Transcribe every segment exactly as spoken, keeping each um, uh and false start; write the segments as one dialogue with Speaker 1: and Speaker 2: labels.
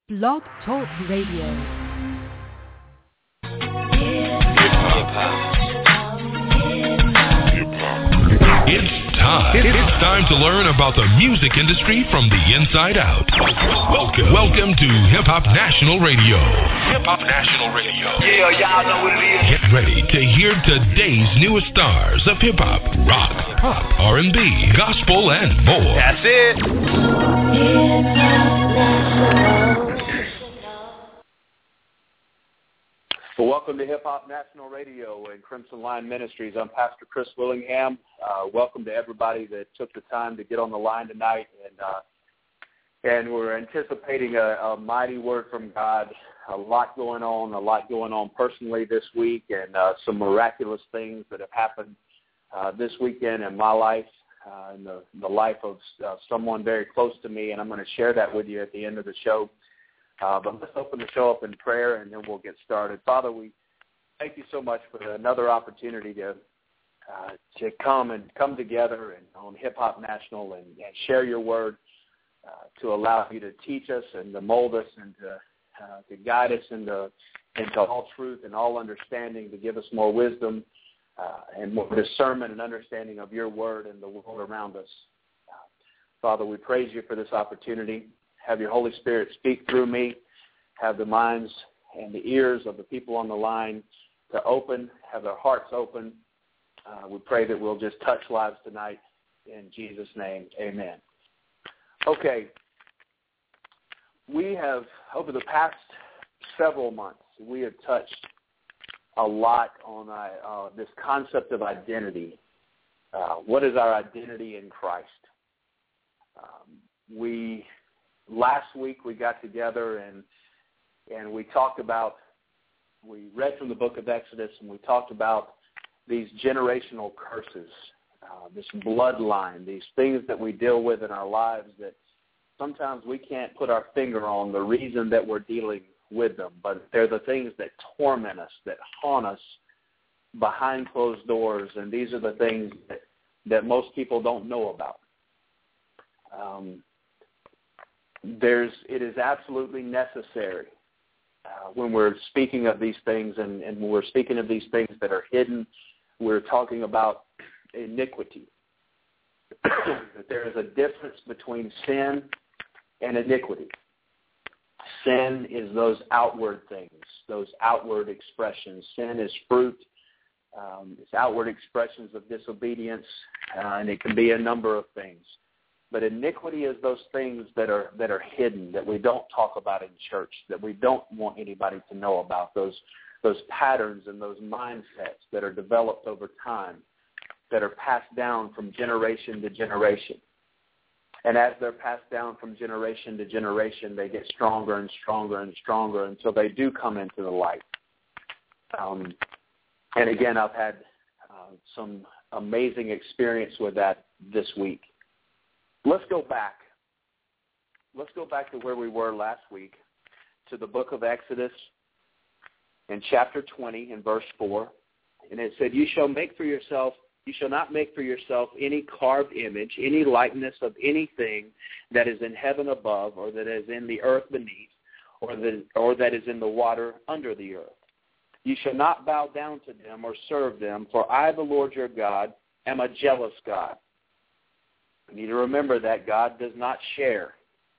Speaker 1: Blog Talk Radio.
Speaker 2: It's time. It's time to learn about the music industry from the inside out. Welcome, welcome to Hip Hop National Radio. Hip Hop National Radio.
Speaker 3: Yeah, y'all know what it is.
Speaker 2: Get ready to hear today's newest stars of hip hop, rock, pop, R and B, gospel, and more.
Speaker 3: That's it.
Speaker 4: Hip Hop National.
Speaker 5: Well, welcome to Hip Hop National Radio and Crimson Line Ministries. I'm Pastor Chris Willingham. Uh, welcome to everybody that took the time to get on the line tonight. And uh, and we're anticipating a, a mighty word from God. A lot going on, a lot going on personally this week, and uh, some miraculous things that have happened uh, this weekend in my life, uh, in the, the life of uh, someone very close to me. And I'm going to share that with you at the end of the show. Uh, but let's open the show up in prayer, and then we'll get started. Father, we thank you so much for another opportunity to uh, to come and come together and on Hip Hop National and, and share your word, uh, to allow you to teach us and to mold us and to, uh, to guide us into, into all truth and all understanding, to give us more wisdom uh, and more discernment and understanding of your word and the world around us. Uh, Father, we praise you for this opportunity. Have your Holy Spirit speak through me. Have the minds and the ears of the people on the line to open, have their hearts open. Uh, we pray that we'll just touch lives tonight. In Jesus' name, amen. Okay. We have, over the past several months, we have touched a lot on uh, uh, this concept of identity. Uh, what is our identity in Christ? Um, we... Last week we got together and and we talked about, we read from the book of Exodus and we talked about these generational curses, uh, this bloodline, these things that we deal with in our lives that sometimes we can't put our finger on the reason that we're dealing with them, but they're the things that torment us, that haunt us behind closed doors, and these are the things that, that most people don't know about. Um There's, it is absolutely necessary uh, when we're speaking of these things and, and when we're speaking of these things that are hidden, we're talking about iniquity. That there is a difference between sin and iniquity. Sin is those outward things, those outward expressions. Sin is fruit. Um, it's outward expressions of disobedience, uh, and it can be a number of things. But iniquity is those things that are that are hidden, that we don't talk about in church, that we don't want anybody to know about, those those patterns and those mindsets that are developed over time, that are passed down from generation to generation. And as they're passed down from generation to generation, they get stronger and stronger and stronger until they do come into the light. Um, and again, I've had uh, some amazing experience with that this week. Let's go back. Let's go back to where we were last week, to the book of Exodus in chapter twenty in verse four. And it said, You shall make for yourself, you shall not make for yourself any carved image, any likeness of anything that is in heaven above, or that is in the earth beneath, or that, or that is in the water under the earth. You shall not bow down to them or serve them, for I, the Lord your God, am a jealous God. We need to remember that God does not share.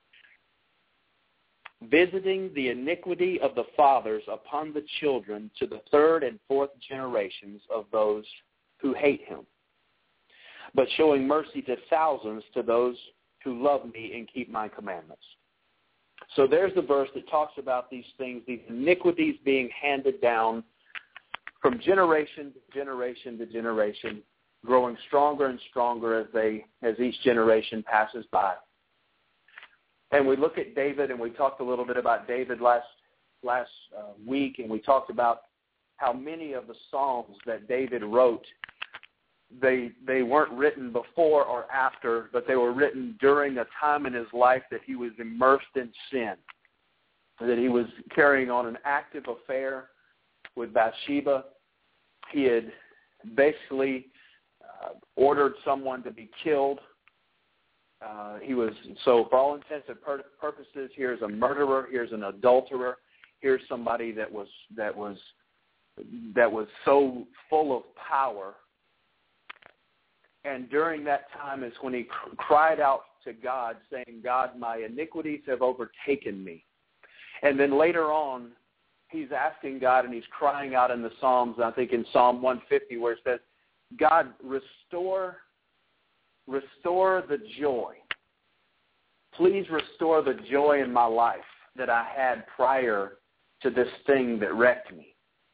Speaker 5: Visiting the iniquity of the fathers upon the children to the third and fourth generations of those who hate him, but showing mercy to thousands to those who love me and keep my commandments. So there's the verse that talks about these things, these iniquities being handed down from generation to generation to generation, growing stronger and stronger as they as each generation passes by. And we look at David, and we talked a little bit about David last last uh, week, and we talked about how many of the Psalms that David wrote, they they weren't written before or after, but they were written during a time in his life that he was immersed in sin, that he was carrying on an active affair with Bathsheba. He had basically Uh, ordered someone to be killed Uh, he was, so for all intents and pur- purposes, here's a murderer, here's an adulterer, here's somebody that was that was that was so full of power. And during that time is when he cr- cried out to God, saying, God, my iniquities have overtaken me. And then later on, he's asking God, and he's crying out in the Psalms, I think in Psalm one fifty, where it says, God, restore, restore the joy. Please restore the joy in my life that I had prior to this thing that wrecked me.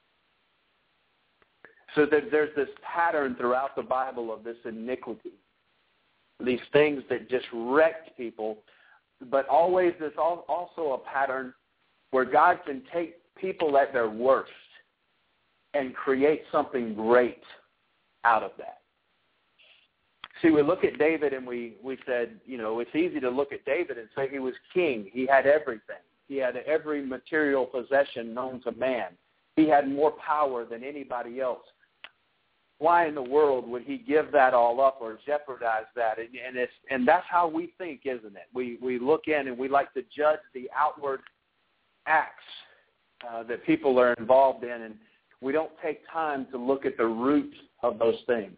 Speaker 5: So that there's this pattern throughout the Bible of this iniquity, these things that just wrecked people, but always there's also a pattern where God can take people at their worst and create something great out of that. See, we look at David and we, we said, you know, it's easy to look at David and say he was king. He had everything. He had every material possession known to man. He had more power than anybody else. Why in the world would he give that all up or jeopardize that? And, and it's and that's how we think, isn't it? We we look in and we like to judge the outward acts uh, that people are involved in, and we don't take time to look at the root of those things.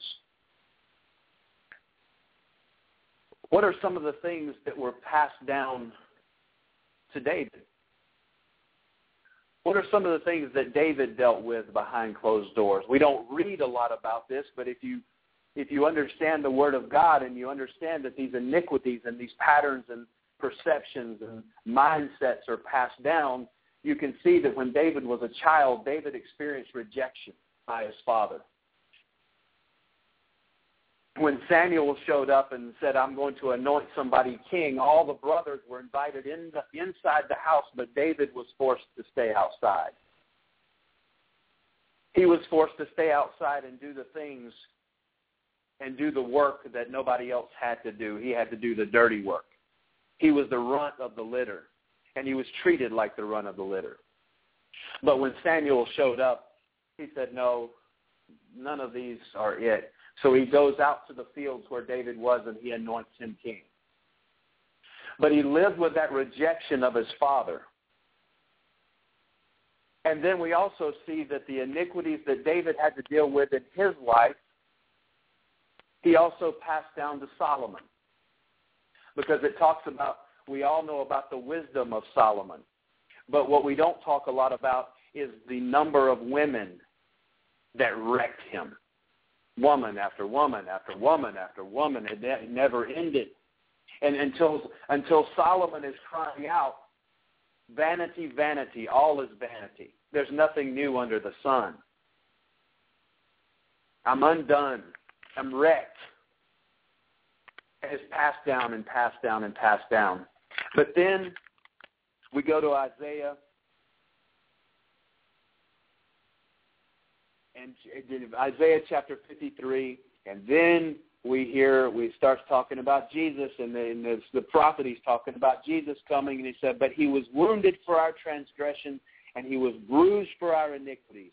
Speaker 5: What are some of the things that were passed down to David? What are some of the things that David dealt with behind closed doors? We don't read a lot about this, but if you if you understand the Word of God and you understand that these iniquities and these patterns and perceptions and mindsets are passed down, you can see that when David was a child, David experienced rejection by his father. When Samuel showed up and said, I'm going to anoint somebody king, all the brothers were invited in the, inside the house, but David was forced to stay outside. He was forced to stay outside and do the things and do the work that nobody else had to do. He had to do the dirty work. He was the runt of the litter, and he was treated like the runt of the litter. But when Samuel showed up, he said, no, none of these are it. So he goes out to the fields where David was, and he anoints him king. But he lived with that rejection of his father. And then we also see that the iniquities that David had to deal with in his life, he also passed down to Solomon. Because it talks about, we all know about the wisdom of Solomon. But what we don't talk a lot about is the number of women that wrecked him. Woman after woman after woman after woman. It never ended. And until until Solomon is crying out, vanity, vanity, all is vanity. There's nothing new under the sun. I'm undone. I'm wrecked. It has passed down and passed down and passed down. But then we go to Isaiah. And Isaiah chapter fifty-three, and then we hear, we start talking about Jesus, and then the, the prophet, he's talking about Jesus coming, and he said, but he was wounded for our transgression, and he was bruised for our iniquities.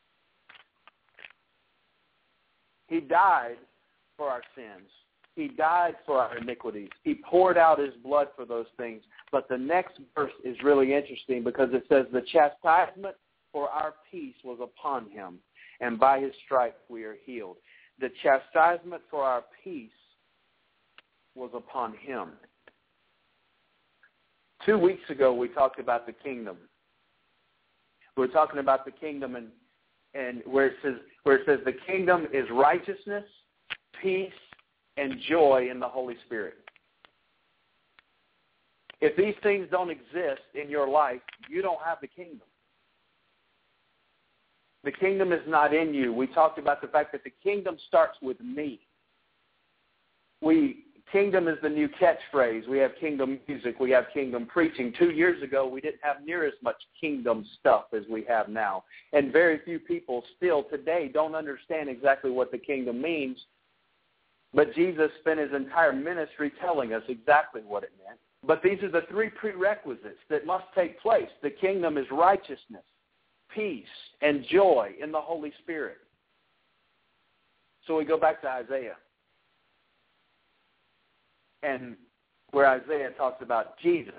Speaker 5: He died for our sins. He died for our iniquities. He poured out his blood for those things. But the next verse is really interesting because it says, the chastisement for our peace was upon him, and by his stripes we are healed. The chastisement for our peace was upon him. Two weeks ago, we talked about the kingdom. We were talking about the kingdom, and, and where it says where it says the kingdom is righteousness, peace, and joy in the Holy Spirit. If these things don't exist in your life, you don't have the kingdom. The kingdom is not in you. We talked about the fact that the kingdom starts with me. We kingdom is the new catchphrase. We have kingdom music. We have kingdom preaching. Two years ago, we didn't have near as much kingdom stuff as we have now. And very few people still today don't understand exactly what the kingdom means. But Jesus spent his entire ministry telling us exactly what it meant. But these are the three prerequisites that must take place. The kingdom is righteousness, peace, and joy in the Holy Spirit. So we go back to Isaiah. And where Isaiah talks about Jesus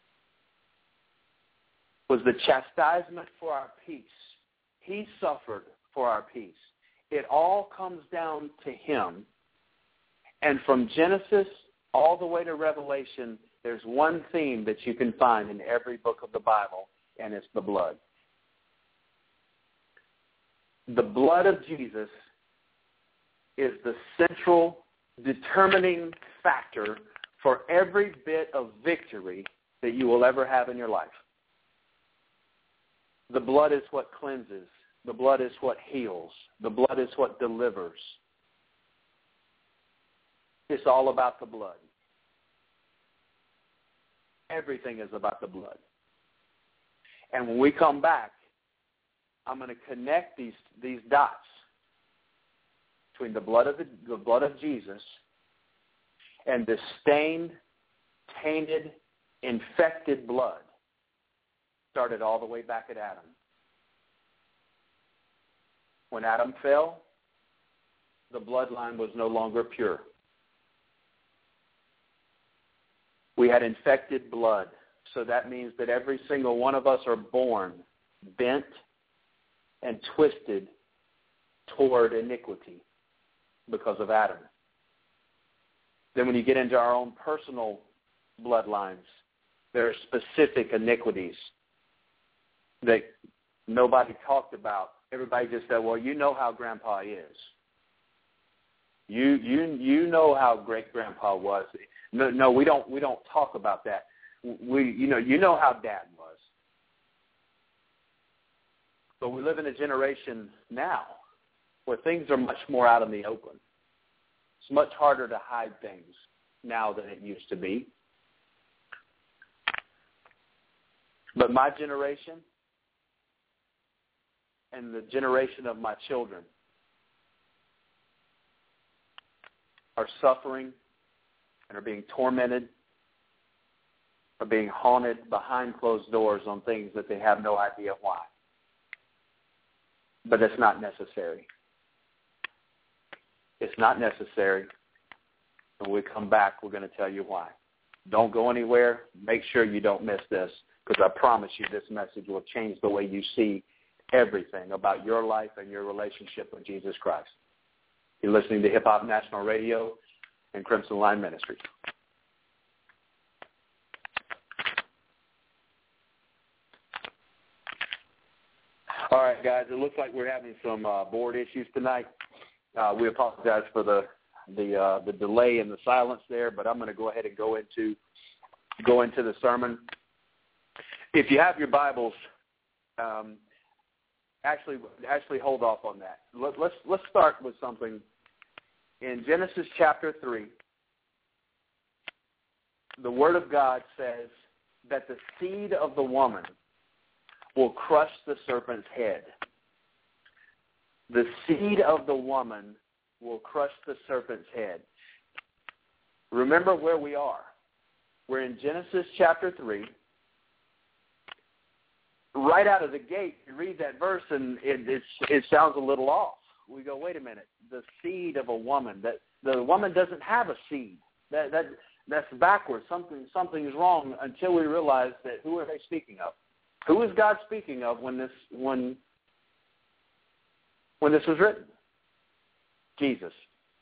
Speaker 5: was the chastisement for our peace. He suffered for our peace. It all comes down to him. And from Genesis all the way to Revelation, there's one theme that you can find in every book of the Bible, and it's the blood. The blood of Jesus is the central determining factor for every bit of victory that you will ever have in your life. The blood is what cleanses. The blood is what heals. The blood is what delivers. It's all about the blood. Everything is about the blood. And when we come back, I'm going to connect these, these dots between the blood of the, the blood of Jesus and the stained, tainted, infected blood started all the way back at Adam. When Adam fell, the bloodline was no longer pure. We had infected blood, so that means that every single one of us are born bent and twisted toward iniquity because of Adam. Then when you get into our own personal bloodlines, there are specific iniquities that nobody talked about. Everybody just said, well, you know how Grandpa is. You you you know how great Grandpa was. No, no, we don't we don't talk about that. We you know you know how Dad was. But we live in a generation now where things are much more out in the open. It's much harder to hide things now than it used to be. But my generation and the generation of my children are suffering and are being tormented, are being haunted behind closed doors on things that they have no idea why. But it's not necessary. It's not necessary. When we come back, we're going to tell you why. Don't go anywhere. Make sure you don't miss this, because I promise you this message will change the way you see everything about your life and your relationship with Jesus Christ. You're listening to Hip Hop National Radio and Crimson Line Ministries. All right, guys, it looks like we're having some uh, board issues tonight. Uh, we apologize for the the uh, the delay and the silence there, but I'm going to go ahead and go into go into the sermon. If you have your Bibles, um, actually actually hold off on that. Let, let's let's start with something in Genesis chapter three. The Word of God says that the seed of the woman will crush the serpent's head. The seed of the woman will crush the serpent's head. Remember where we are. We're in Genesis chapter three. Right out of the gate, you read that verse and it, it, it sounds a little off. We go, wait a minute. The seed of a woman. That the woman doesn't have a seed. That that that's backwards. Something something is wrong until we realize that who are they speaking of? Who is God speaking of when this when when this was written? Jesus.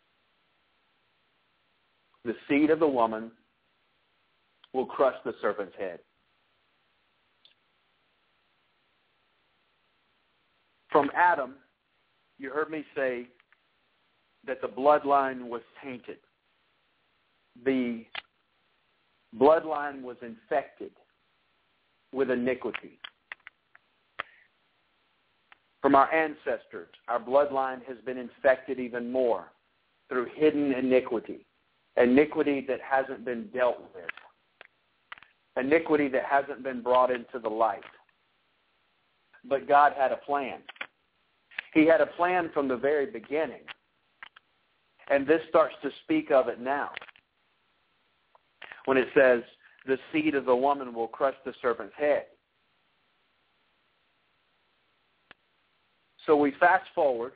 Speaker 5: The seed of the woman will crush the serpent's head. From Adam, you heard me say that the bloodline was tainted. The bloodline was infected with iniquity. From our ancestors, our bloodline has been infected even more through hidden iniquity, iniquity that hasn't been dealt with, iniquity that hasn't been brought into the light. But God had a plan. He had a plan from the very beginning, and this starts to speak of it now. When it says, the seed of the woman will crush the serpent's head. So we fast forward.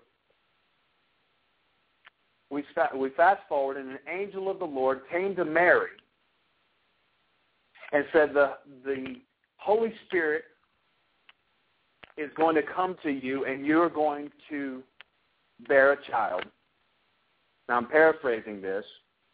Speaker 5: We, we fast forward, and an angel of the Lord came to Mary and said the, the Holy Spirit is going to come to you and you're going to bear a child. Now I'm paraphrasing this.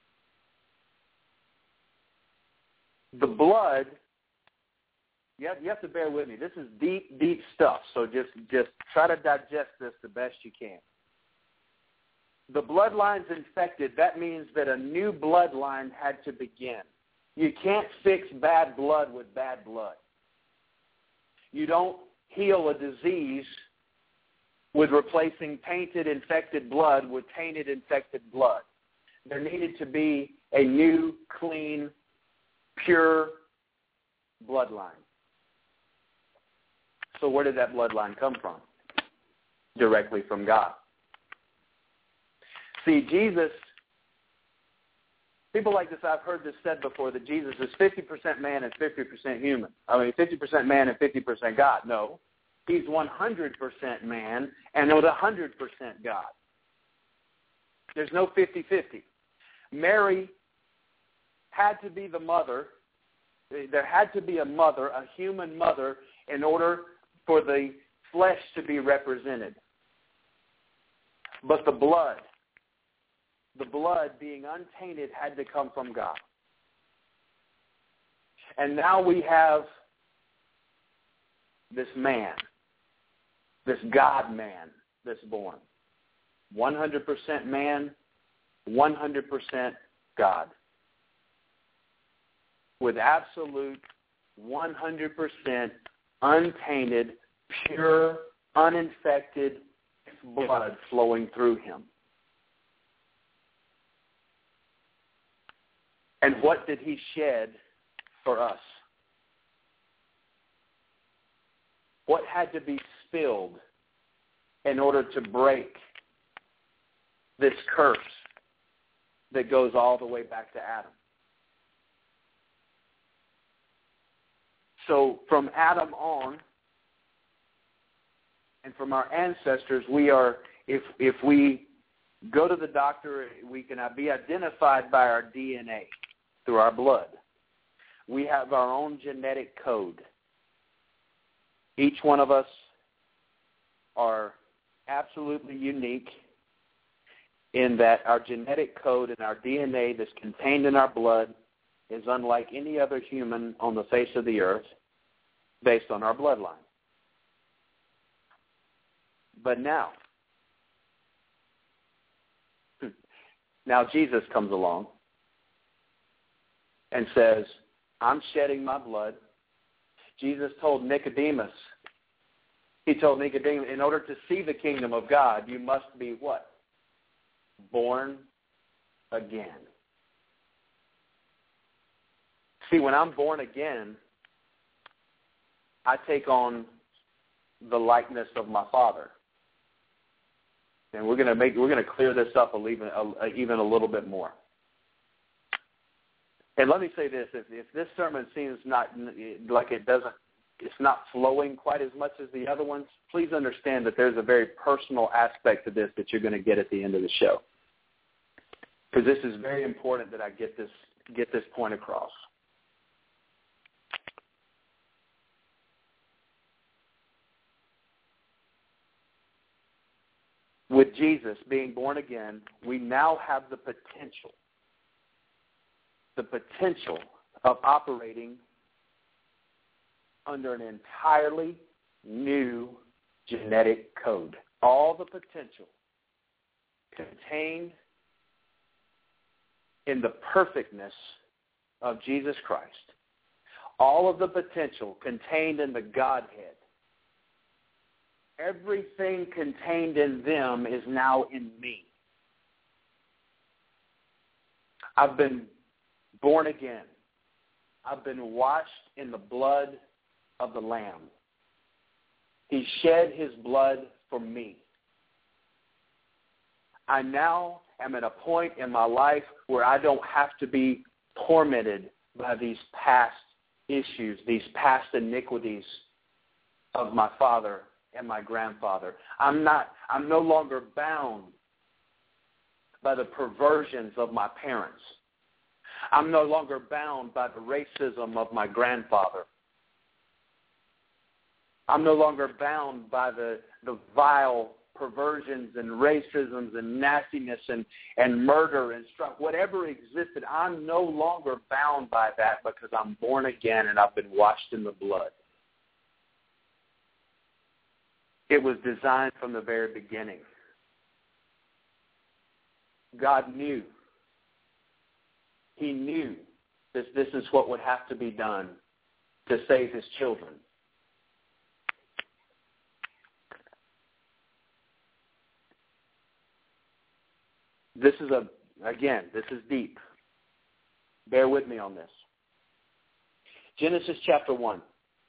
Speaker 5: The blood, you have, you have to bear with me. This is deep, deep stuff, so just, just try to digest this the best you can. The bloodline's infected. That means that a new bloodline had to begin. You can't fix bad blood with bad blood. You don't heal a disease with replacing tainted, infected blood with tainted, infected blood. There needed to be a new, clean, pure bloodline. So where did that bloodline come from? Directly from God. See, Jesus, people like this, I've heard this said before, that Jesus is fifty percent man and fifty percent human. I mean, fifty percent man and fifty percent God. No, he's one hundred percent man and one hundred percent God. There's no fifty-fifty. Mary had to be the mother. There had to be a mother, a human mother, in order for the flesh to be represented. But the blood, the blood being untainted, had to come from God. And now we have this man, this God-man that's born. one hundred percent man, one hundred percent God. With absolute one hundred percent untainted, pure, uninfected blood flowing through him. And what did he shed for us? What had to be spilled in order to break this curse that goes all the way back to Adam? So from Adam on, and from our ancestors, we are, if if we go to the doctor, we can be identified by our D N A through our blood. We have our own genetic code. Each one of us are absolutely unique in that our genetic code and our D N A that's contained in our blood is unlike any other human on the face of the earth based on our bloodline. But now, now Jesus comes along and says, I'm shedding my blood. Jesus told Nicodemus, he told Nicodemus, in order to see the kingdom of God, you must be what? Born again. See, when I'm born again, I take on the likeness of my Father. And we're going to make we're going to clear this up a, even a, even a little bit more. And let me say this: if, if this sermon seems not like it doesn't, it's not flowing quite as much as the other ones, please understand that there's a very personal aspect to this that you're going to get at the end of the show. Because this is very important that I get this get this point across. With Jesus being born again, we now have the potential, the potential of operating under an entirely new genetic code. All the potential contained in the perfectness of Jesus Christ. All of the potential contained in the Godhead. Everything contained in them is now in me. I've been born again. I've been washed in the blood of the Lamb. He shed his blood for me. I now am at a point in my life where I don't have to be tormented by these past issues, these past iniquities of my father and my grandfather. I'm not, I'm no longer bound by the perversions of my parents. I'm no longer bound by the racism of my grandfather. I'm no longer bound by the, the vile perversions and racisms and nastiness and, and murder and strife. Whatever existed, I'm no longer bound by that because I'm born again and I've been washed in the blood. It was designed from the very beginning. God knew. He knew that this is what would have to be done to save his children. This is a, again, this is deep. Bear with me on this. Genesis chapter one.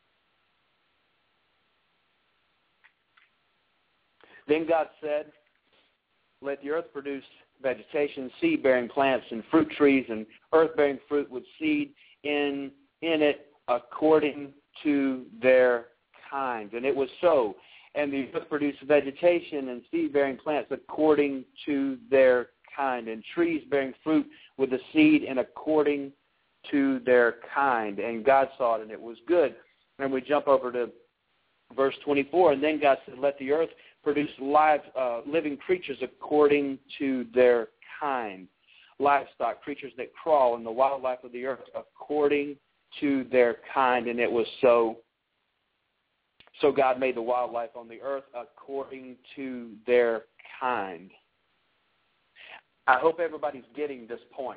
Speaker 5: Then God said, let the earth produce vegetation, seed-bearing plants, and fruit trees, and earth-bearing fruit with seed in, in it according to their kind. And it was so. And the earth produced vegetation and seed-bearing plants according to their kind, and trees bearing fruit with the seed and according to their kind. And God saw it, and it was good. And we jump over to verse twenty-four. And then God said, let the earth produce live, uh, living creatures according to their kind, livestock, creatures that crawl, and the wildlife of the earth according to their kind. And it was so. So God made the wildlife on the earth according to their kind. I hope everybody's getting this point.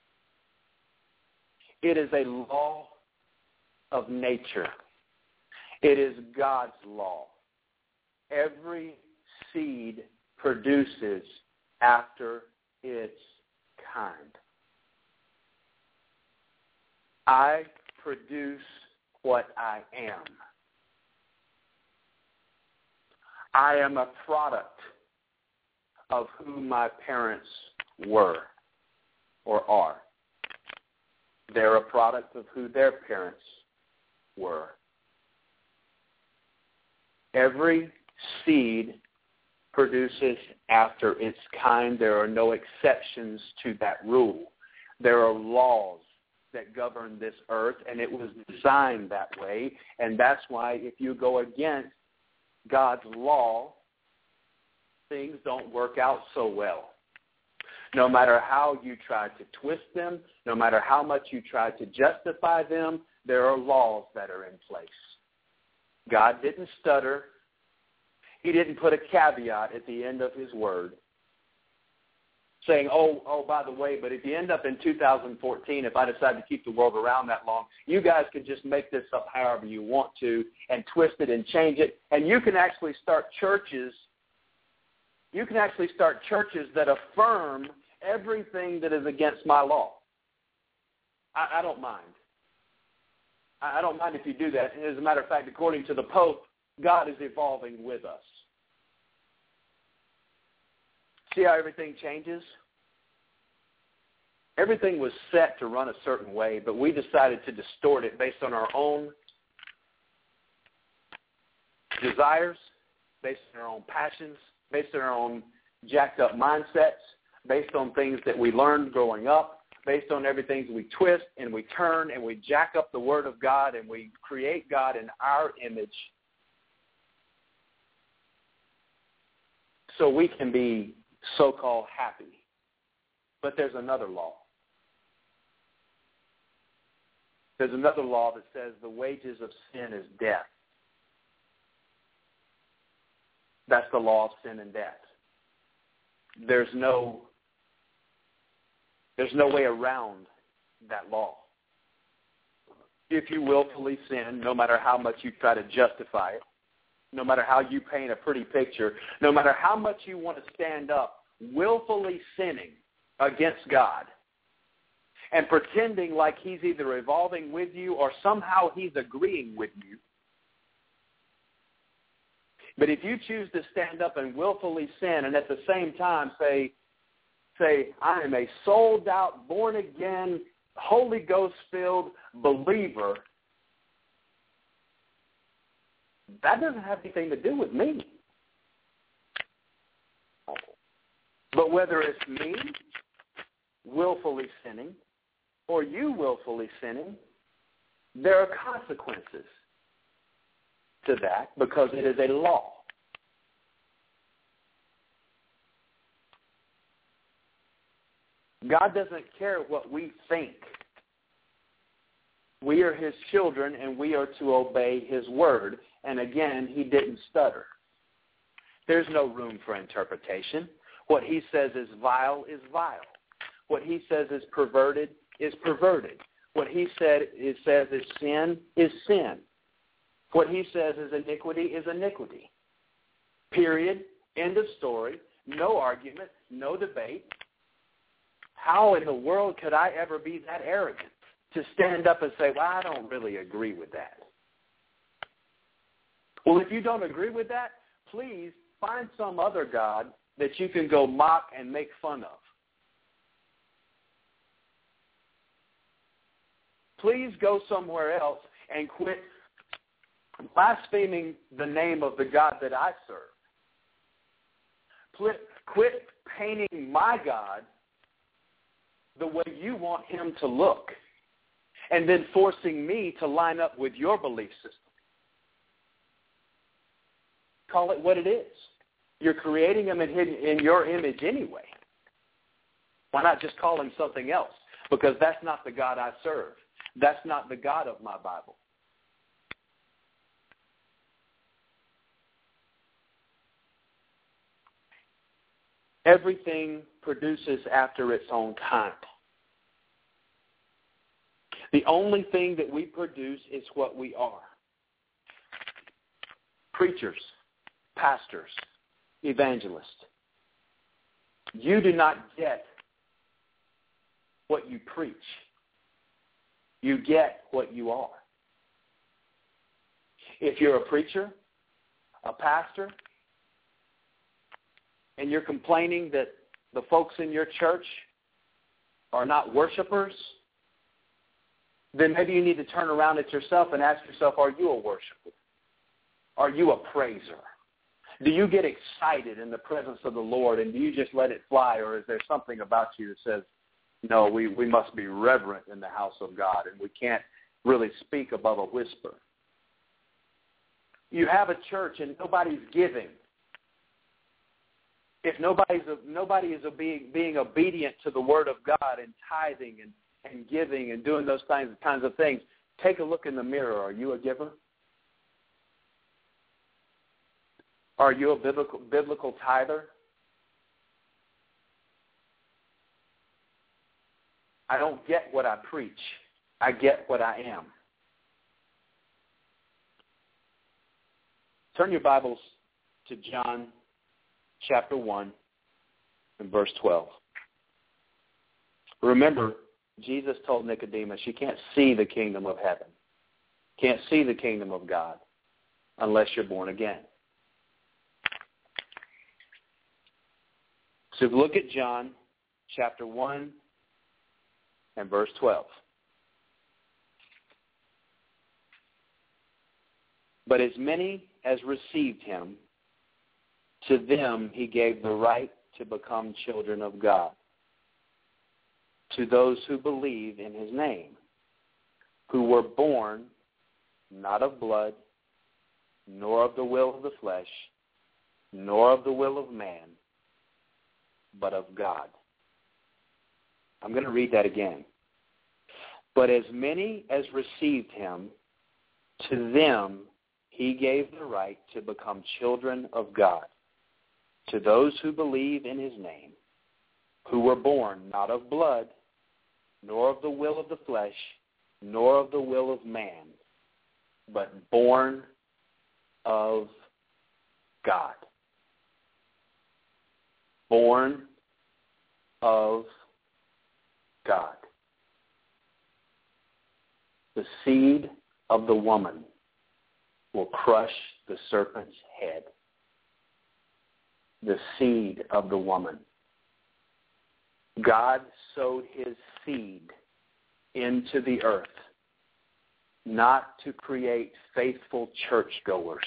Speaker 5: It is a law of nature. It is God's law. Every seed produces after its kind. I produce what I am. I am a product of who my parents were or are. They're a product of who their parents were. Every seed produces after its kind. There are no exceptions to that rule. There are laws that govern this earth, and it was designed that way. And that's why if you go against God's law, things don't work out so well. No matter how you try to twist them, no matter how much you try to justify them, there are laws that are in place. God didn't stutter. He didn't put a caveat at the end of his word saying, oh, oh, by the way, but if you end up in two thousand fourteen, if I decide to keep the world around that long, you guys can just make this up however you want to and twist it and change it. And you can actually start churches, you can actually start churches that affirm everything that is against my law. I, I don't mind. I, I don't mind if you do that. And as a matter of fact, according to the Pope, God is evolving with us. See how everything changes? Everything was set to run a certain way, but we decided to distort it based on our own desires, based on our own passions, based on our own jacked up mindsets, based on things that we learned growing up, based on everything we twist and we turn and we jack up the Word of God and we create God in our image so we can be so-called happy. But there's another law. There's another law that says the wages of sin is death. That's the law of sin and death. There's no, there's no way around that law. If you willfully sin, no matter how much you try to justify it, no matter how you paint a pretty picture, no matter how much you want to stand up, willfully sinning against God and pretending like he's either evolving with you or somehow he's agreeing with you. But if you choose to stand up and willfully sin and at the same time say, say, I am a sold-out, born-again, Holy Ghost-filled believer, that doesn't have anything to do with me. But whether it's me willfully sinning or you willfully sinning, there are consequences to that because it is a law. God doesn't care what we think. We are his children, and we are to obey his word. And again, he didn't stutter. There's no room for interpretation. What he says is vile is vile. What he says is perverted is perverted. What he said is says is sin is sin. What he says is iniquity is iniquity. Period. End of story. No argument. No debate. How in the world could I ever be that arrogant to stand up and say, well, I don't really agree with that? Well, if you don't agree with that, please find some other God that you can go mock and make fun of. Please go somewhere else and quit blaspheming the name of the God that I serve. Quit, quit painting my God the way you want him to look, and then forcing me to line up with your belief system. Call it what it is. You're creating him in, in your image anyway. Why not just call him something else? Because that's not the God I serve. That's not the God of my Bible. Everything produces after its own time. The only thing that we produce is what we are. Preachers, pastors, evangelists. You do not get what you preach. You get what you are. If you're a preacher, a pastor, and you're complaining that the folks in your church are not worshipers, then maybe you need to turn around at yourself and ask yourself, are you a worshiper? Are you a praiser? Do you get excited in the presence of the Lord, and do you just let it fly, or is there something about you that says, no, we, we must be reverent in the house of God, and we can't really speak above a whisper? You have a church and nobody's giving. If nobody's nobody is being, being obedient to the word of God and tithing and, and giving and doing those kinds, kinds of things, take a look in the mirror. Are you a giver? Are you a biblical, biblical tither? I don't get what I preach. I get what I am. Turn your Bibles to John chapter one and verse twelve. Remember, Jesus told Nicodemus, you can't see the kingdom of heaven. Can't see the kingdom of God unless you're born again. So look at John chapter one and verse twelve. But as many as received him, to them he gave the right to become children of God, to those who believe in his name, who were born not of blood, nor of the will of the flesh, nor of the will of man, but of God. I'm going to read that again. But as many as received him, to them he gave the right to become children of God, to those who believe in his name, who were born not of blood, nor of the will of the flesh, nor of the will of man, but born of God. Born of God. The seed of the woman will crush the serpent's head. The seed of the woman. God sowed his seed into the earth, not to create faithful churchgoers.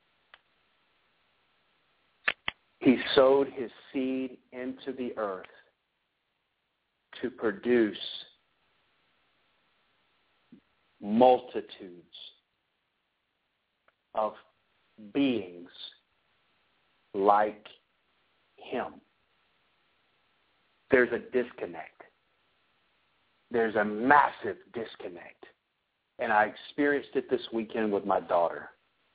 Speaker 5: He sowed his seed into the earth to produce multitudes of beings like him. There's a disconnect. There's a massive disconnect. And I experienced it this weekend with my daughter.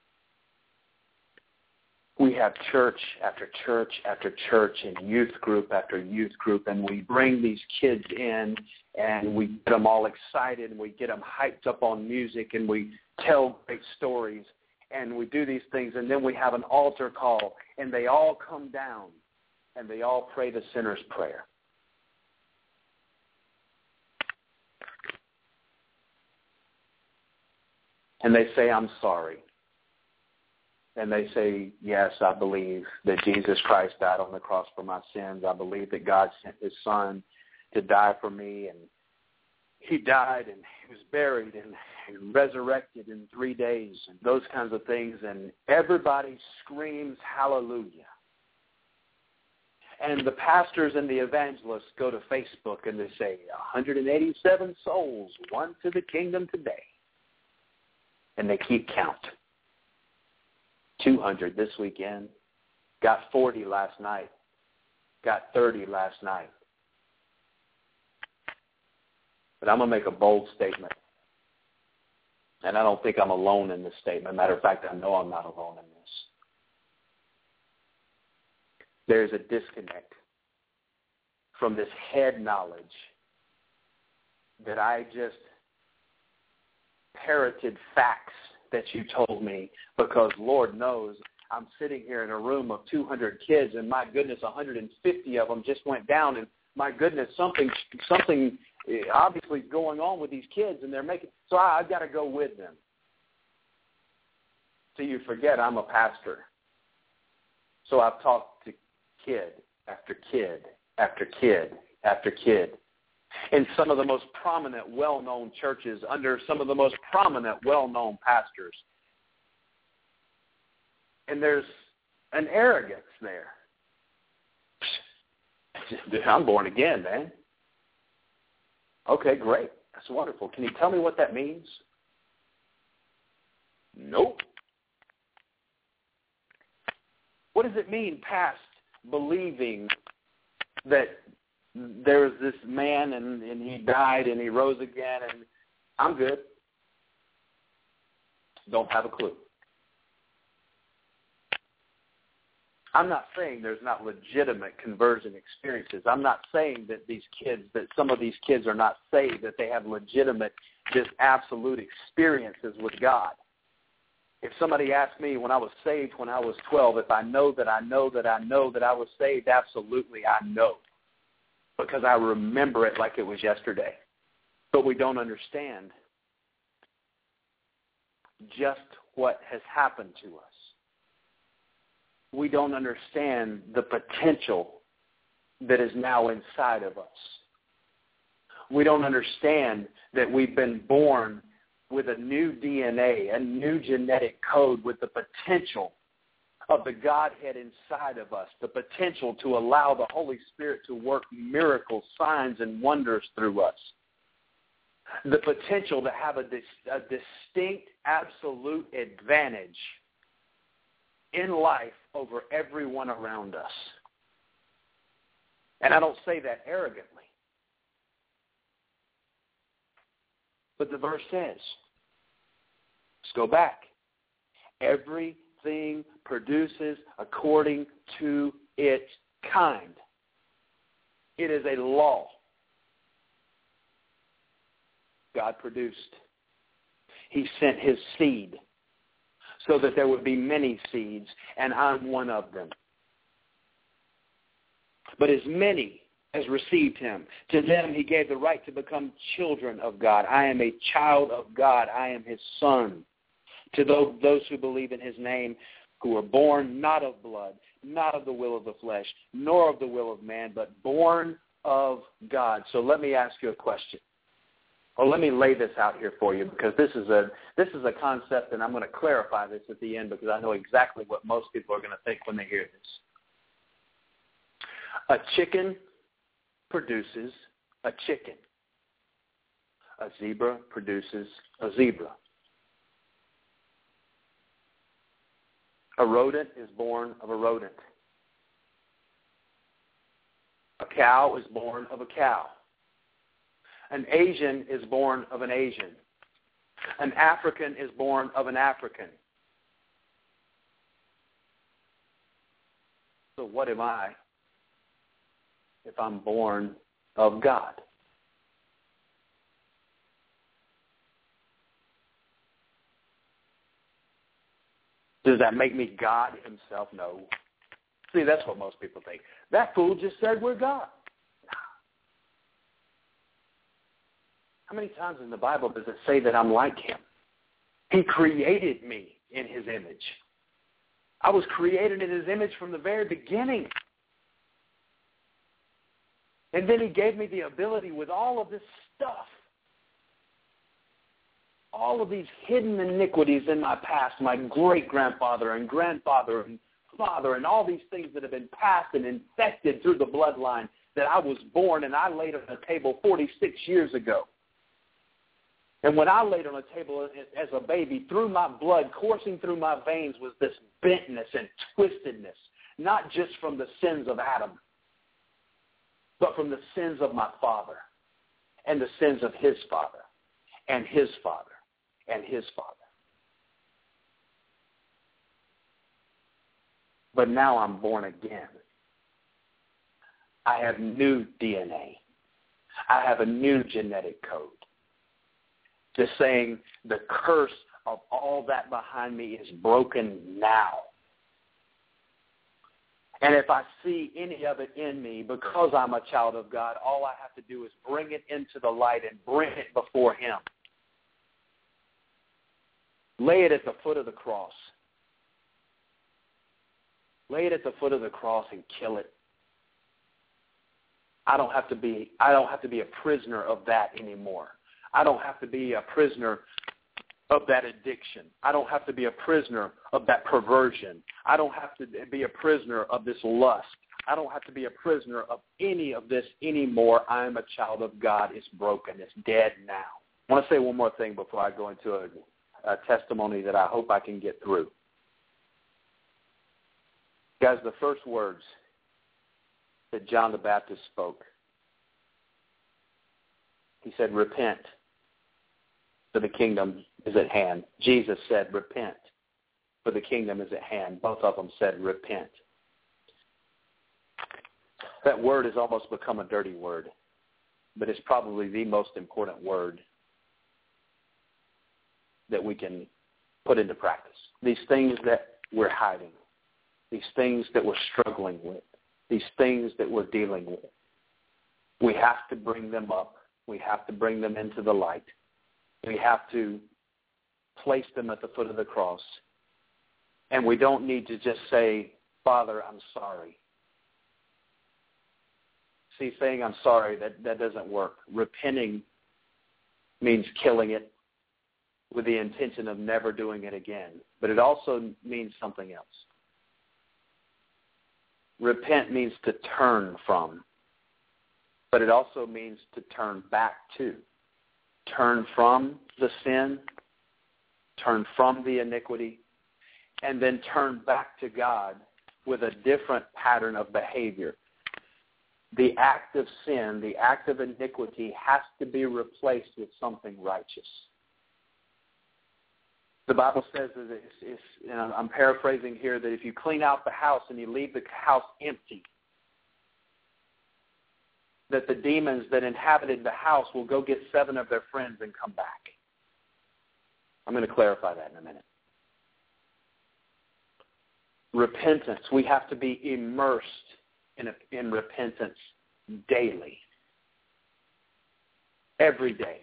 Speaker 5: We have church after church after church and youth group after youth group, and we bring these kids in and we get them all excited and we get them hyped up on music and we tell great stories and we do these things, and then we have an altar call and they all come down and they all pray the sinner's prayer. And they say, I'm sorry. And they say, yes, I believe that Jesus Christ died on the cross for my sins. I believe that God sent his son to die for me. And he died and he was buried and he resurrected in three days and those kinds of things. And everybody screams hallelujah. And the pastors and the evangelists go to Facebook and they say, one hundred eighty-seven souls won to the kingdom today. And they keep count. two hundred this weekend, got forty last night, got thirty last night. But I'm going to make a bold statement. And I don't think I'm alone in this statement. Matter of fact, I know I'm not alone in this. There's a disconnect from this head knowledge that I just parroted facts that you told me, because Lord knows I'm sitting here in a room of two hundred kids, and my goodness, one hundred fifty of them just went down, and my goodness, something something obviously is going on with these kids, and they're making, so I, I've got to go with them. So you forget I'm a pastor. So I've talked to kid after kid after kid after kid. In some of the most prominent, well-known churches, under some of the most prominent, well-known pastors. And there's an arrogance there. I'm born again, man. Okay, great. That's wonderful. Can you tell me what that means? Nope. What does it mean past believing that there was this man and, and he died and he rose again and I'm good? Don't have a clue. I'm not saying there's not legitimate conversion experiences. I'm not saying that these kids, that some of these kids are not saved, that they have legitimate, just absolute experiences with God. If somebody asked me when I was saved when I was twelve, if I know that I know that I know that I was saved, absolutely I know. Because I remember it like it was yesterday. But we don't understand just what has happened to us. We don't understand the potential that is now inside of us. We don't understand that we've been born with a new D N A, a new genetic code with the potential of the Godhead inside of us, the potential to allow the Holy Spirit to work miracles, signs, and wonders through us, the potential to have a, dis, a distinct, absolute advantage in life over everyone around us. And I don't say that arrogantly. But the verse says, let's go back. Everything produces according to its kind. It is a law. God produced. He sent his seed so that there would be many seeds, and I'm one of them. But as many as received him, to them he gave the right to become children of God. I am a child of God. I am his son. To those, those who believe in his name, who are born not of blood, not of the will of the flesh, nor of the will of man, but born of God. So let me ask you a question. Or let me lay this out here for you, because this is a this is a concept, and I'm going to clarify this at the end because I know exactly what most people are going to think when they hear this. A chicken produces a chicken. A zebra produces a zebra. A rodent is born of a rodent. A cow is born of a cow. An Asian is born of an Asian. An African is born of an African. So what am I if I'm born of God? Does that make me God himself? No. See, that's what most people think. That fool just said we're God. How many times in the Bible does it say that I'm like him? He created me in his image. I was created in his image from the very beginning. And then he gave me the ability with all of this stuff, all of these hidden iniquities in my past, my great-grandfather and grandfather and father and all these things that have been passed and infected through the bloodline that I was born and I laid on a table forty-six years ago. And when I laid on a table as a baby, through my blood, coursing through my veins was this bentness and twistedness, not just from the sins of Adam, but from the sins of my father and the sins of his father and his father and his father. But now I'm born again. I have new D N A. I have a new genetic code. Just saying the curse of all that behind me is broken now. And if I see any of it in me, because I'm a child of God, all I have to do is bring it into the light and bring it before him. Lay it at the foot of the cross. Lay it at the foot of the cross and kill it. I don't have to be, I don't have to be a prisoner of that anymore. I don't have to be a prisoner of that addiction. I don't have to be a prisoner of that perversion. I don't have to be a prisoner of this lust. I don't have to be a prisoner of any of this anymore. I am a child of God. It's broken. It's dead now. I want to say one more thing before I go into a, a testimony that I hope I can get through. Guys, the first words that John the Baptist spoke, he said, repent, for the kingdom is at hand. Jesus said, repent, for the kingdom is at hand. Both of them said, repent. That word has almost become a dirty word, but it's probably the most important word that we can put into practice. These things that we're hiding, these things that we're struggling with, these things that we're dealing with, we have to bring them up. We have to bring them into the light. We have to place them at the foot of the cross. And we don't need to just say, Father, I'm sorry. See, saying I'm sorry, that, that doesn't work. Repenting means killing it with the intention of never doing it again. But it also means something else. Repent means to turn from. But it also means to turn back to. Turn from the sin, turn from the iniquity, and then turn back to God with a different pattern of behavior. The act of sin, the act of iniquity has to be replaced with something righteous. The Bible says, that it's, it's, and I'm paraphrasing here, that if you clean out the house and you leave the house empty, that the demons that inhabited the house will go get seven of their friends and come back. I'm going to clarify that in a minute. Repentance. We have to be immersed in, a, in repentance daily. Every day.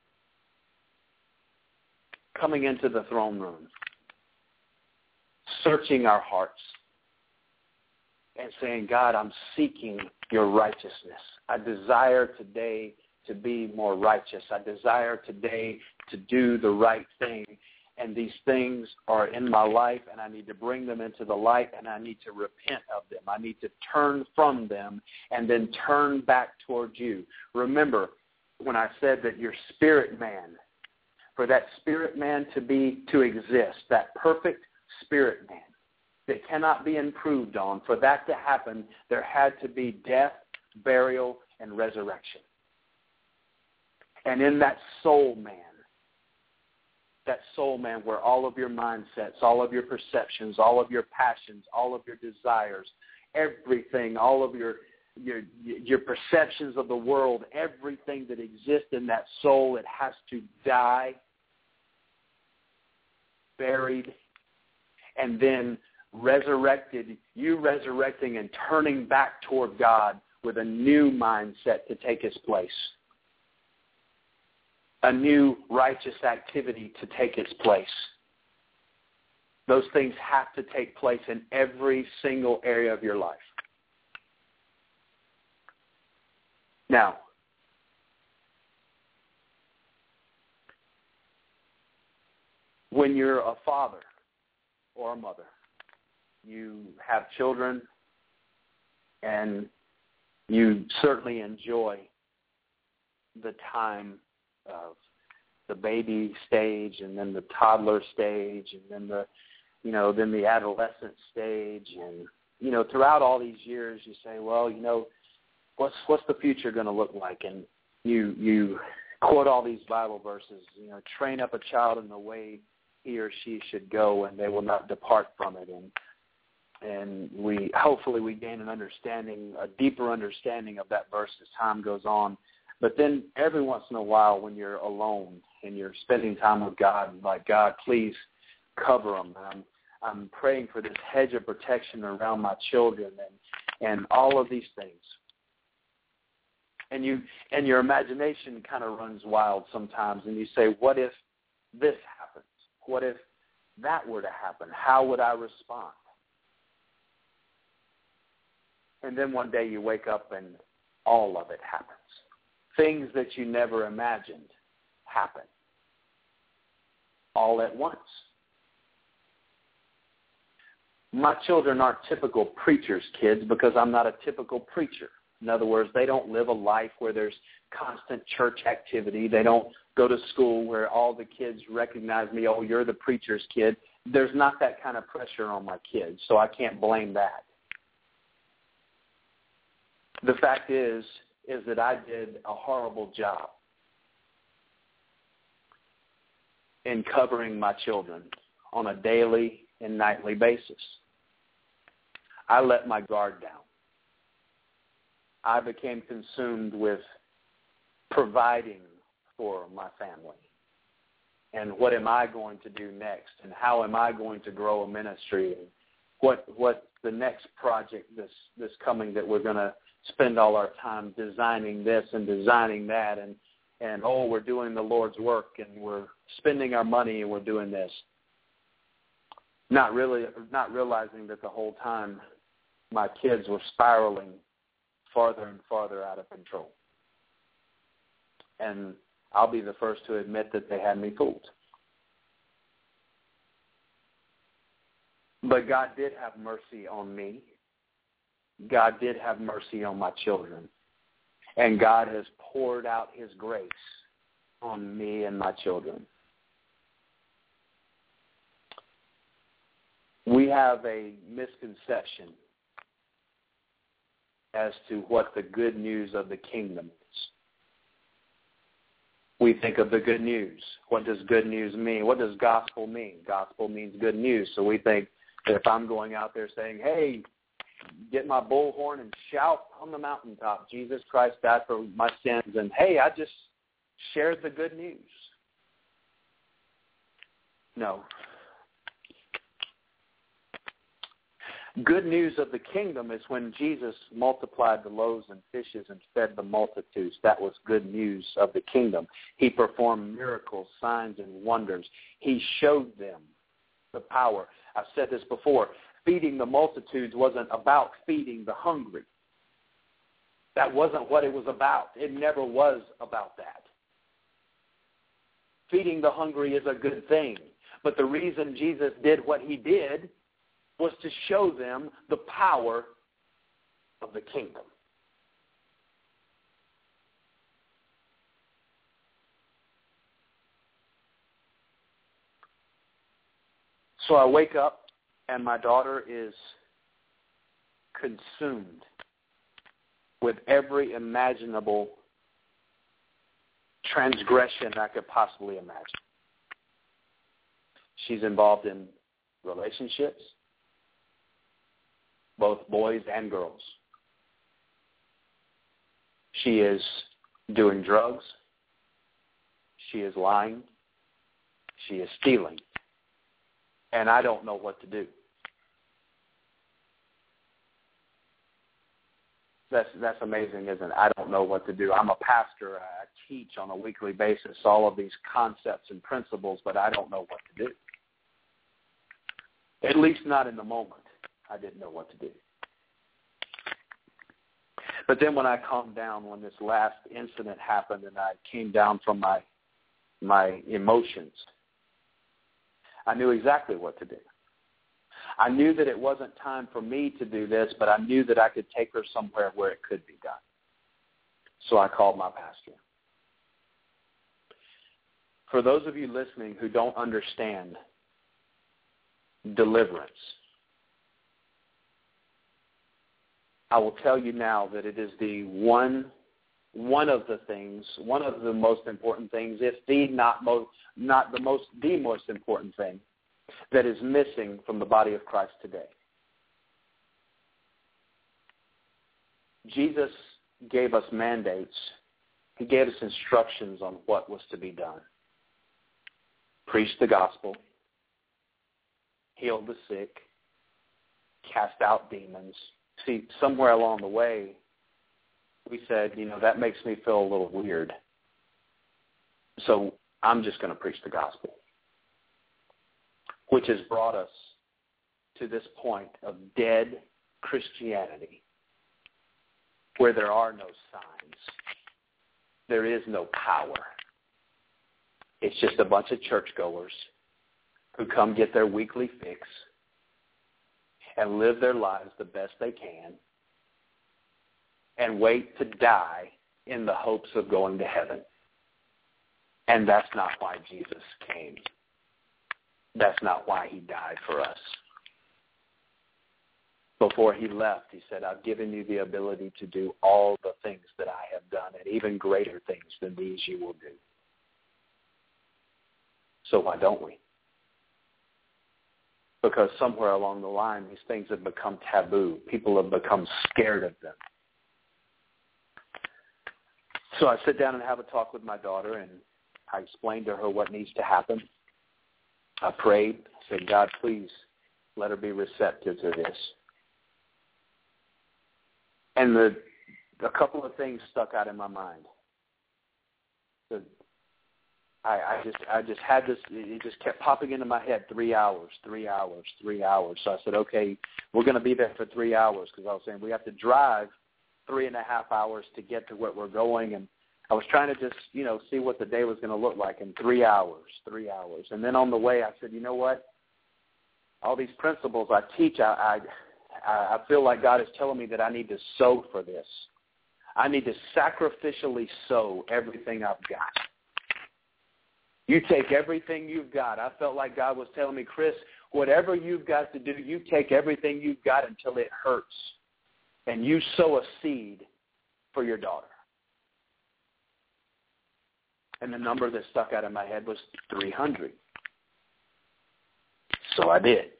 Speaker 5: Coming into the throne room. Searching our hearts. And saying, God, I'm seeking your righteousness. I desire today to be more righteous. I desire today to do the right thing. And these things are in my life, and I need to bring them into the light, and I need to repent of them. I need to turn from them and then turn back towards you. Remember, when I said that your spirit man, for that spirit man to be, to exist, that perfect spirit man that cannot be improved on, for that to happen, there had to be death, burial, and resurrection. And in that soul man, that soul man where all of your mindsets, all of your perceptions, all of your passions, all of your desires, everything, all of your your your perceptions of the world, everything that exists in that soul, it has to die, buried, and then resurrected, you resurrecting and turning back toward God with a new mindset to take its place. A new righteous activity to take its place. Those things have to take place in every single area of your life. Now, when you're a father or a mother, you have children, and you certainly enjoy the time of the baby stage, and then the toddler stage, and then the, you know, then the adolescent stage, and you know, throughout all these years, you say, well, you know, what's what's the future going to look like? And you you quote all these Bible verses, you know, train up a child in the way he or she should go, and they will not depart from it. And and we hopefully we gain an understanding, a deeper understanding of that verse as time goes on. But then every once in a while, when you're alone and you're spending time with God, like, God, please cover them. I'm, I'm praying for this hedge of protection around my children, and, and all of these things. And you and your imagination kind of runs wild sometimes, and you say, what if this happens? What if that were to happen? How would I respond? And then one day you wake up and all of it happens. Things that you never imagined happen all at once. My children aren't typical preacher's kids because I'm not a typical preacher. In other words, they don't live a life where there's constant church activity. They don't go to school where all the kids recognize me, oh, you're the preacher's kid. There's not that kind of pressure on my kids, so I can't blame that. The fact is, is that I did a horrible job in covering my children on a daily and nightly basis. I let my guard down. I became consumed with providing for my family. And what am I going to do next? And how am I going to grow a ministry? And what what's the next project this, this coming that we're going to spend all our time designing this and designing that, and, and oh, we're doing the Lord's work, and we're spending our money, and we're doing this. Not really, not realizing that the whole time my kids were spiraling farther and farther out of control. And I'll be the first to admit that they had me fooled. But God did have mercy on me. God did have mercy on my children. And God has poured out his grace on me and my children. We have a misconception as to what the good news of the kingdom is. We think of the good news. What does good news mean? What does gospel mean? Gospel means good news. So we think that if I'm going out there saying, hey, get my bullhorn and shout on the mountaintop, Jesus Christ died for my sins, and hey, I just shared the good news. No. Good news of the kingdom is when Jesus multiplied the loaves and fishes and fed the multitudes. That was good news of the kingdom. He performed miracles, signs, and wonders. He showed them the power. I've said this before. Feeding the multitudes wasn't about feeding the hungry. That wasn't what it was about. It never was about that. Feeding the hungry is a good thing. But the reason Jesus did what he did was to show them the power of the kingdom. So I wake up, and my daughter is consumed with every imaginable transgression I could possibly imagine. She's involved in relationships, both boys and girls. She is doing drugs. She is lying. She is stealing. And I don't know what to do. That's that's amazing, isn't it? I don't know what to do. I'm a pastor. I teach on a weekly basis all of these concepts and principles, but I don't know what to do. At least not in the moment. I didn't know what to do. But then when I calmed down, when this last incident happened and I came down from my my emotions, I knew exactly what to do. I knew that it wasn't time for me to do this, but I knew that I could take her somewhere where it could be done. So I called my pastor. For those of you listening who don't understand deliverance, I will tell you now that it is the one one of the things, one of the most important things, if the not most, not the most, the most important thing that is missing from the body of Christ today. Jesus gave us mandates. He gave us instructions on what was to be done. Preach the gospel, heal the sick, cast out demons. See, somewhere along the way, we said, you know, that makes me feel a little weird. So I'm just going to preach the gospel, which has brought us to this point of dead Christianity, where there are no signs. There is no power. It's just a bunch of churchgoers who come get their weekly fix and live their lives the best they can and wait to die in the hopes of going to heaven. And that's not why Jesus came. That's not why he died for us. Before he left, he said, I've given you the ability to do all the things that I have done, and even greater things than these you will do. So why don't we? Because somewhere along the line, these things have become taboo. People have become scared of them. So I sit down and have a talk with my daughter, and I explained to her what needs to happen. I prayed, said, God, please let her be receptive to this. And the a couple of things stuck out in my mind. The, I, I just I just had this, it just kept popping into my head, three hours, three hours, three hours. So I said, okay, we're going to be there for three hours because I was saying we have to drive three and a half hours to get to where we're going. And I was trying to just, you know, see what the day was going to look like in three hours, three hours. And then on the way, I said, you know what? All these principles I teach, I, I, I feel like God is telling me that I need to sow for this. I need to sacrificially sow everything I've got. You take everything you've got. I felt like God was telling me, Chris, whatever you've got to do, you take everything you've got until it hurts. And you sow a seed for your daughter. And the number that stuck out in my head was three hundred. So I did.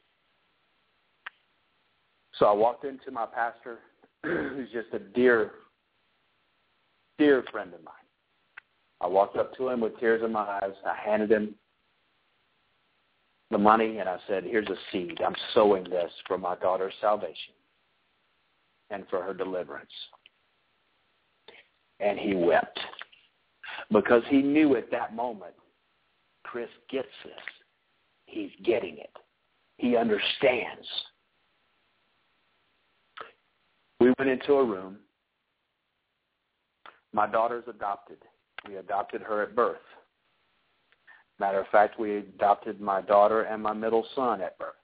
Speaker 5: So I walked into my pastor, who's just a dear, dear friend of mine. I walked up to him with tears in my eyes. I handed him the money, and I said, here's a seed. I'm sowing this for my daughter's salvation and for her deliverance. And he wept because he knew at that moment, Chris gets this. He's getting it. He understands. We went into a room. My daughter's adopted. We adopted her at birth. Matter of fact, we adopted my daughter and my middle son at birth.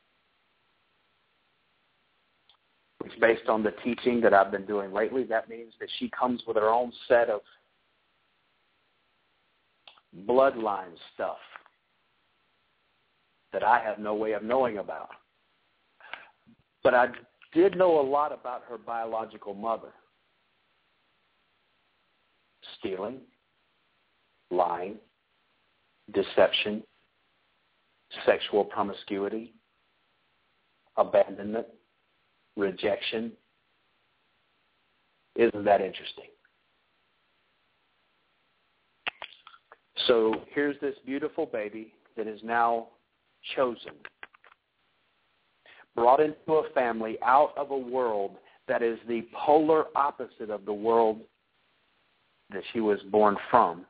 Speaker 5: Which, based on the teaching that I've been doing lately, that means that she comes with her own set of bloodline stuff. that I have no way of knowing about. But I did know a lot about her biological mother. Stealing, lying, deception, sexual promiscuity, abandonment, rejection. Isn't that interesting? So here's this beautiful baby that is now chosen, brought into a family out of a world that is the polar opposite of the world that she was born from.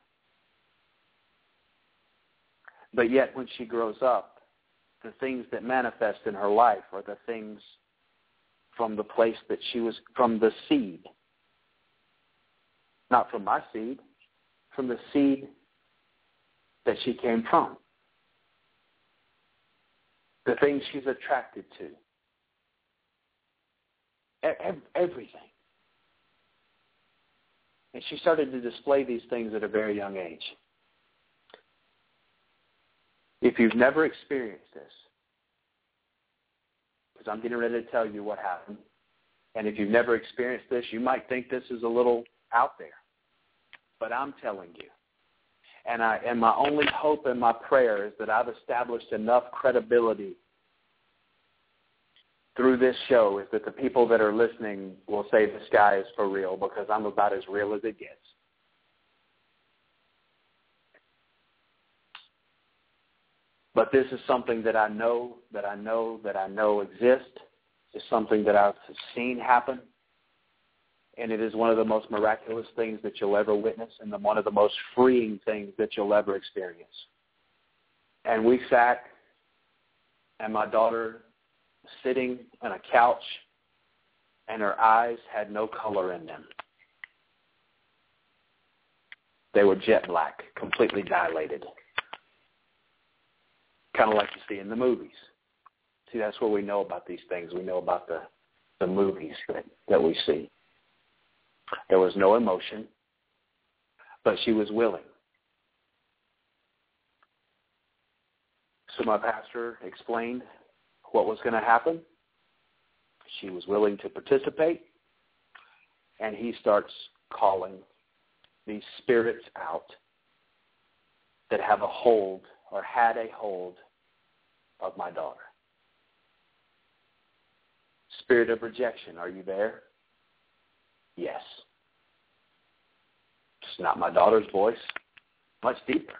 Speaker 5: But yet when she grows up, the things that manifest in her life are the things from the place that she was, from the seed. Not from my seed, from the seed that she came from. The things she's attracted to. Everything. And she started to display these things at a very young age. If you've never experienced this, because I'm getting ready to tell you what happened, and if you've never experienced this, you might think this is a little out there. But I'm telling you, and I and my only hope and my prayer is that I've established enough credibility through this show is that the people that are listening will say this guy is for real, because I'm about as real as it gets. But this is something that I know, that I know, that I know exists. It's something that I've seen happen. And it is one of the most miraculous things that you'll ever witness, and the, one of the most freeing things that you'll ever experience. And we sat, and my daughter sitting on a couch, and her eyes had no color in them. They were jet black, completely dilated. Kind of like you see in the movies. See, that's what we know about these things. We know about the, the movies that, that we see. There was no emotion, but she was willing. So my pastor explained what was going to happen. She was willing to participate, and he starts calling these spirits out that have a hold or had a hold of my daughter. Spirit of rejection, are you there? Yes. It's not my daughter's voice. Much deeper.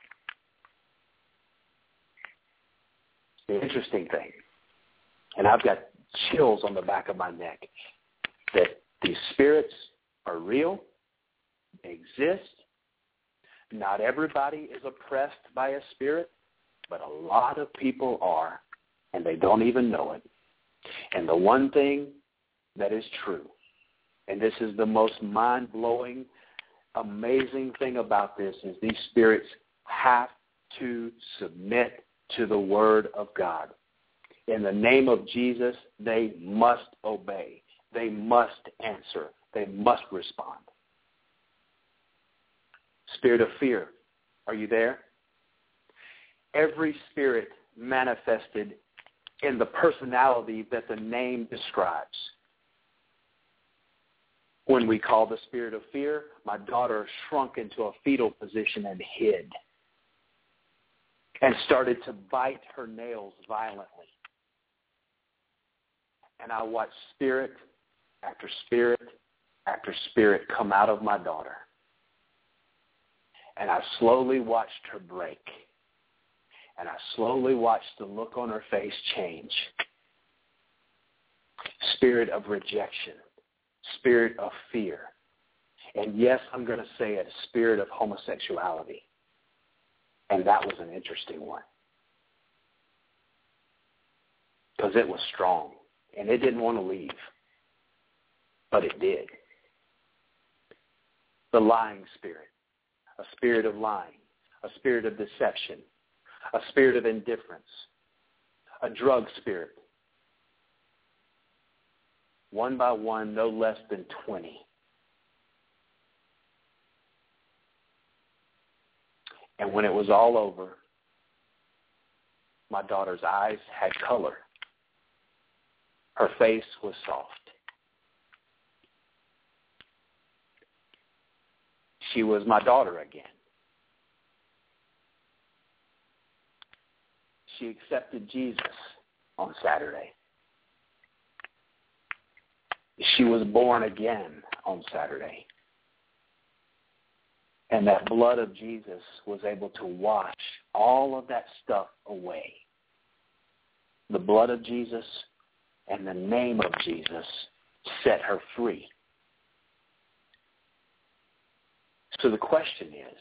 Speaker 5: The interesting thing, and I've got chills on the back of my neck, that these spirits are real, they exist. Not everybody is oppressed by a spirit, but a lot of people are, and they don't even know it. And the one thing that is true, and this is the most mind-blowing, amazing thing about this, is these spirits have to submit to the Word of God. In the name of Jesus, they must obey. They must answer. They must respond. Spirit of fear, are you there? Every spirit manifested in the personality that the name describes. When we call the spirit of fear, my daughter shrunk into a fetal position and hid and started to bite her nails violently. And I watched spirit after spirit after spirit come out of my daughter. And I slowly watched her break. And I slowly watched the look on her face change. Spirit of rejection. Spirit of fear. And yes, I'm going to say it, a spirit of homosexuality. And that was an interesting one. Because it was strong. And it didn't want to leave. But it did. The lying spirit. A spirit of lying. A spirit of deception. A spirit of indifference. A drug spirit. One by one, no less than twenty. And when it was all over, my daughter's eyes had color. Her face was soft. She was my daughter again. She accepted Jesus on Saturday. She was born again on Saturday. And that blood of Jesus was able to wash all of that stuff away. The blood of Jesus and the name of Jesus set her free. So the question is,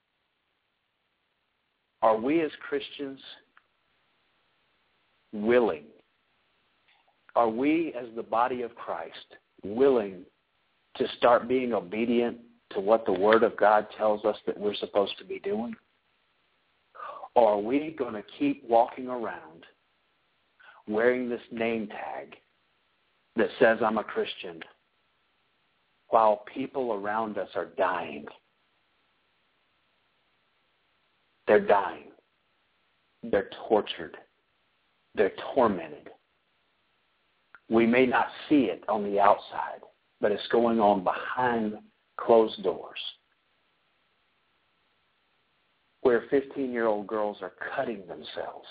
Speaker 5: are we as Christians willing? Are we as the body of Christ willing to start being obedient to what the Word of God tells us that we're supposed to be doing? Or are we going to keep walking around wearing this name tag that says I'm a Christian while people around us are dying? They're dying. They're tortured. They're tormented. We may not see it on the outside, but it's going on behind closed doors, where fifteen-year-old girls are cutting themselves.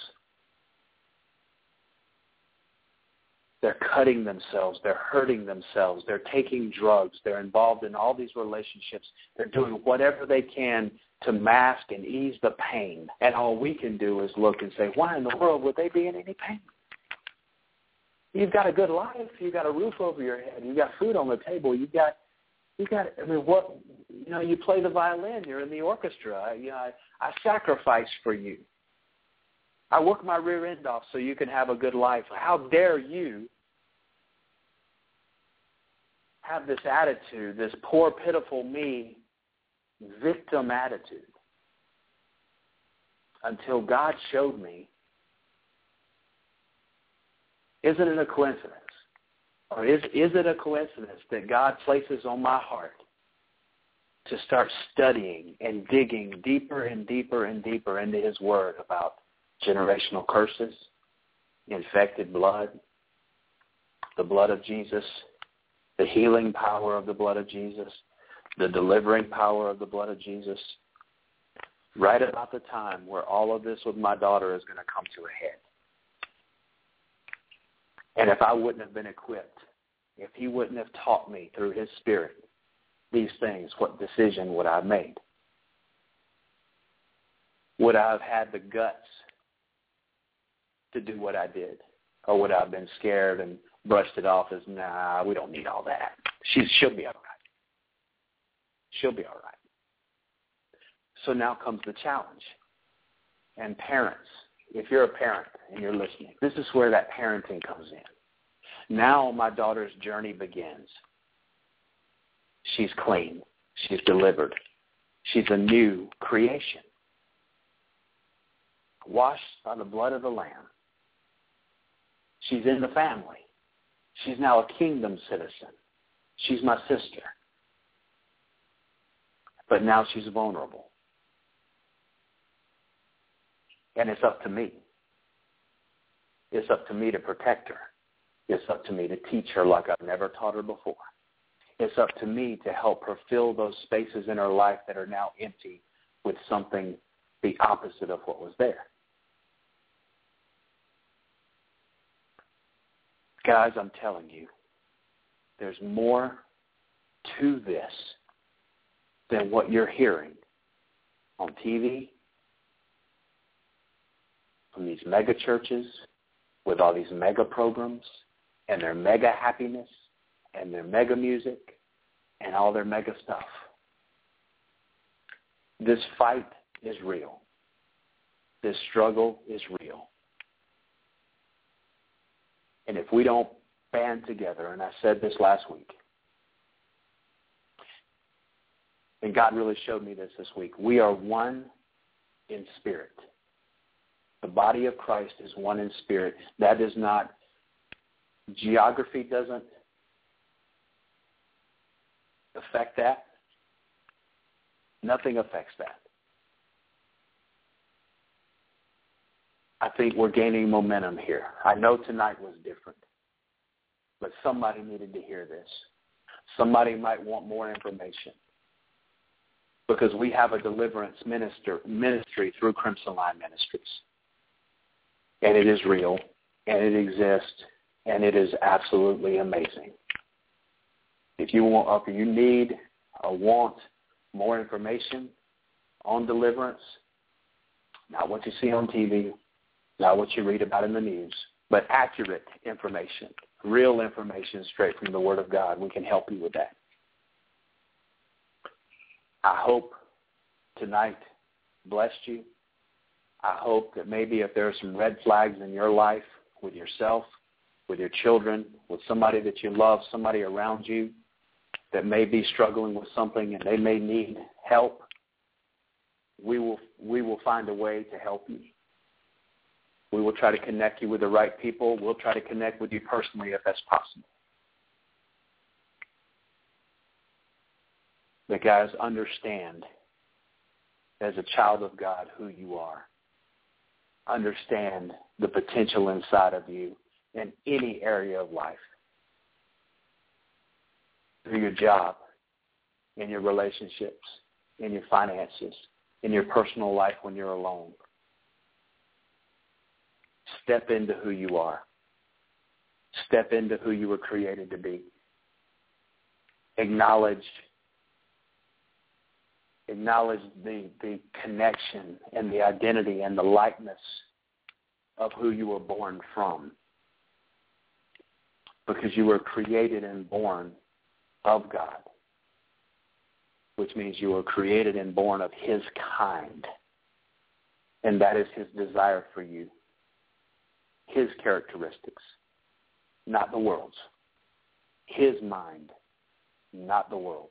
Speaker 5: They're cutting themselves. They're hurting themselves. They're taking drugs. They're involved in all these relationships. They're doing whatever they can to mask and ease the pain. And all we can do is look and say, why in the world would they be in any pain? You've got a good life. You've got a roof over your head. You've got food on the table. You've got, you got. I mean, what? You know, you play the violin. You're in the orchestra. I, you know, I, I sacrifice for you. I work my rear end off so you can have a good life. How dare you have this attitude, this poor, pitiful me, victim attitude, until God showed me. Isn't it a coincidence? Or is, is it a coincidence that God places on my heart to start studying and digging deeper and deeper and deeper into His Word about generational curses, infected blood, the blood of Jesus, the healing power of the blood of Jesus, the delivering power of the blood of Jesus, right about the time where all of this with my daughter is going to come to a head. And if I wouldn't have been equipped, if He wouldn't have taught me through His Spirit these things, what decision would I have made? Would I have had the guts to do what I did? Or would I have been scared and brushed it off as, nah, we don't need all that. She's, she'll be all right. She'll be all right. So now comes the challenge. And parents, if you're a parent and you're listening, this is where that parenting comes in. Now my daughter's journey begins. She's clean. She's delivered. She's a new creation, washed by the blood of the Lamb. She's in the family. She's now a kingdom citizen. She's my sister. But now she's vulnerable. And it's up to me. It's up to me to protect her. It's up to me to teach her like I've never taught her before. It's up to me to help her fill those spaces in her life that are now empty with something the opposite of what was there. Guys, I'm telling you, there's more to this than what you're hearing on T V, from these mega churches with all these mega programs and their mega happiness and their mega music and all their mega stuff. This fight is real. This struggle is real. And if we don't band together, and I said this last week, and God really showed me this this week, we are one in spirit. The body of Christ is one in spirit. That is not, geography doesn't affect that. Nothing affects that. I think we're gaining momentum here. I know tonight was different, but somebody needed to hear this. Somebody might want more information because we have a deliverance minister, ministry through Crimson Line Ministries. And it is real, and it exists, and it is absolutely amazing. If you want, if you need or want more information on deliverance, not what you see on T V, not what you read about in the news, but accurate information, real information straight from the Word of God, we can help you with that. I hope tonight blessed you. I hope that maybe if there are some red flags in your life with yourself, with your children, with somebody that you love, somebody around you that may be struggling with something and they may need help, we will we will find a way to help you. We will try to connect you with the right people. We'll try to connect with you personally if that's possible. But guys, understand as a child of God who you are. Understand the potential inside of you in any area of life. Through your job, in your relationships, in your finances, in your personal life when you're alone. Step into who you are. Step into who you were created to be. Acknowledge, acknowledge the, the connection and the identity and the likeness of who you were born from. Because you were created and born of God, which means you were created and born of His kind. And that is His desire for you. His characteristics, not the world's. His mind, not the world's.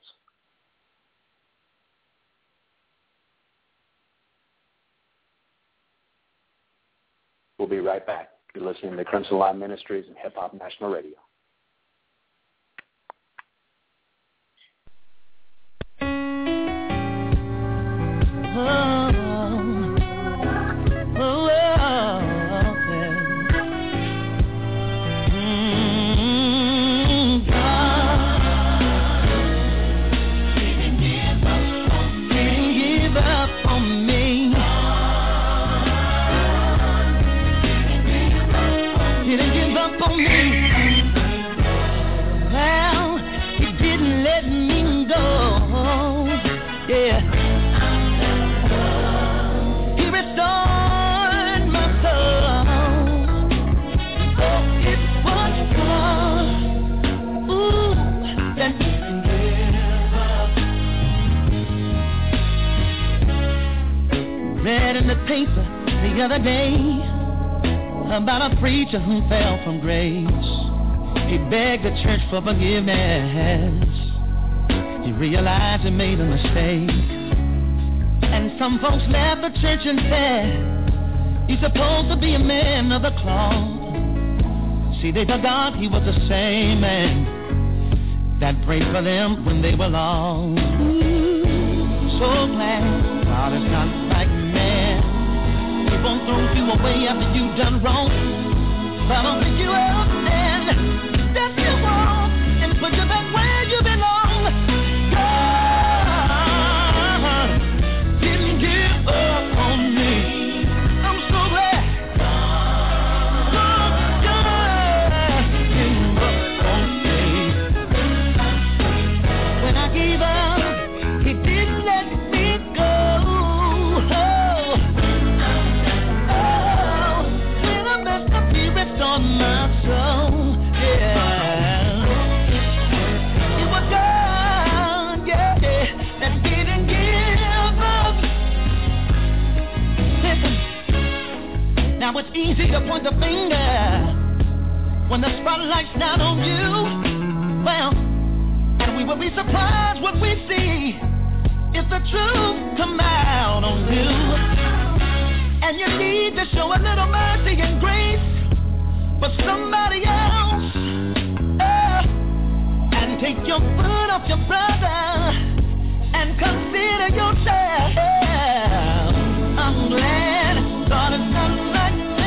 Speaker 5: We'll be right back. You're listening to Crimson Line Ministries and Hip Hop National Radio.
Speaker 6: The other day, about a preacher who fell from grace. He begged the church for forgiveness. He realized he made a mistake. And some folks left the church and said, he's supposed to be a man of the cloth. See, they forgot he was the same man that prayed for them when they were lost. So glad God is not like man. He won't throw you away after you've done wrong. But I'll pick you up and step you wrong and put you back where you belong. God didn't give up on me. I'm so glad. God, God didn't give up on me. When I gave up, He didn't let me go. On my soul, yeah. It was God, yeah, that didn't give up. Listen, now it's easy to point the finger when the spotlight's not on you. Well, and we will be surprised what we see if the truth come out on you. And you need to show a little mercy and grace for somebody else, oh, and take your foot off your brother and consider yourself. I'm glad God is not like that.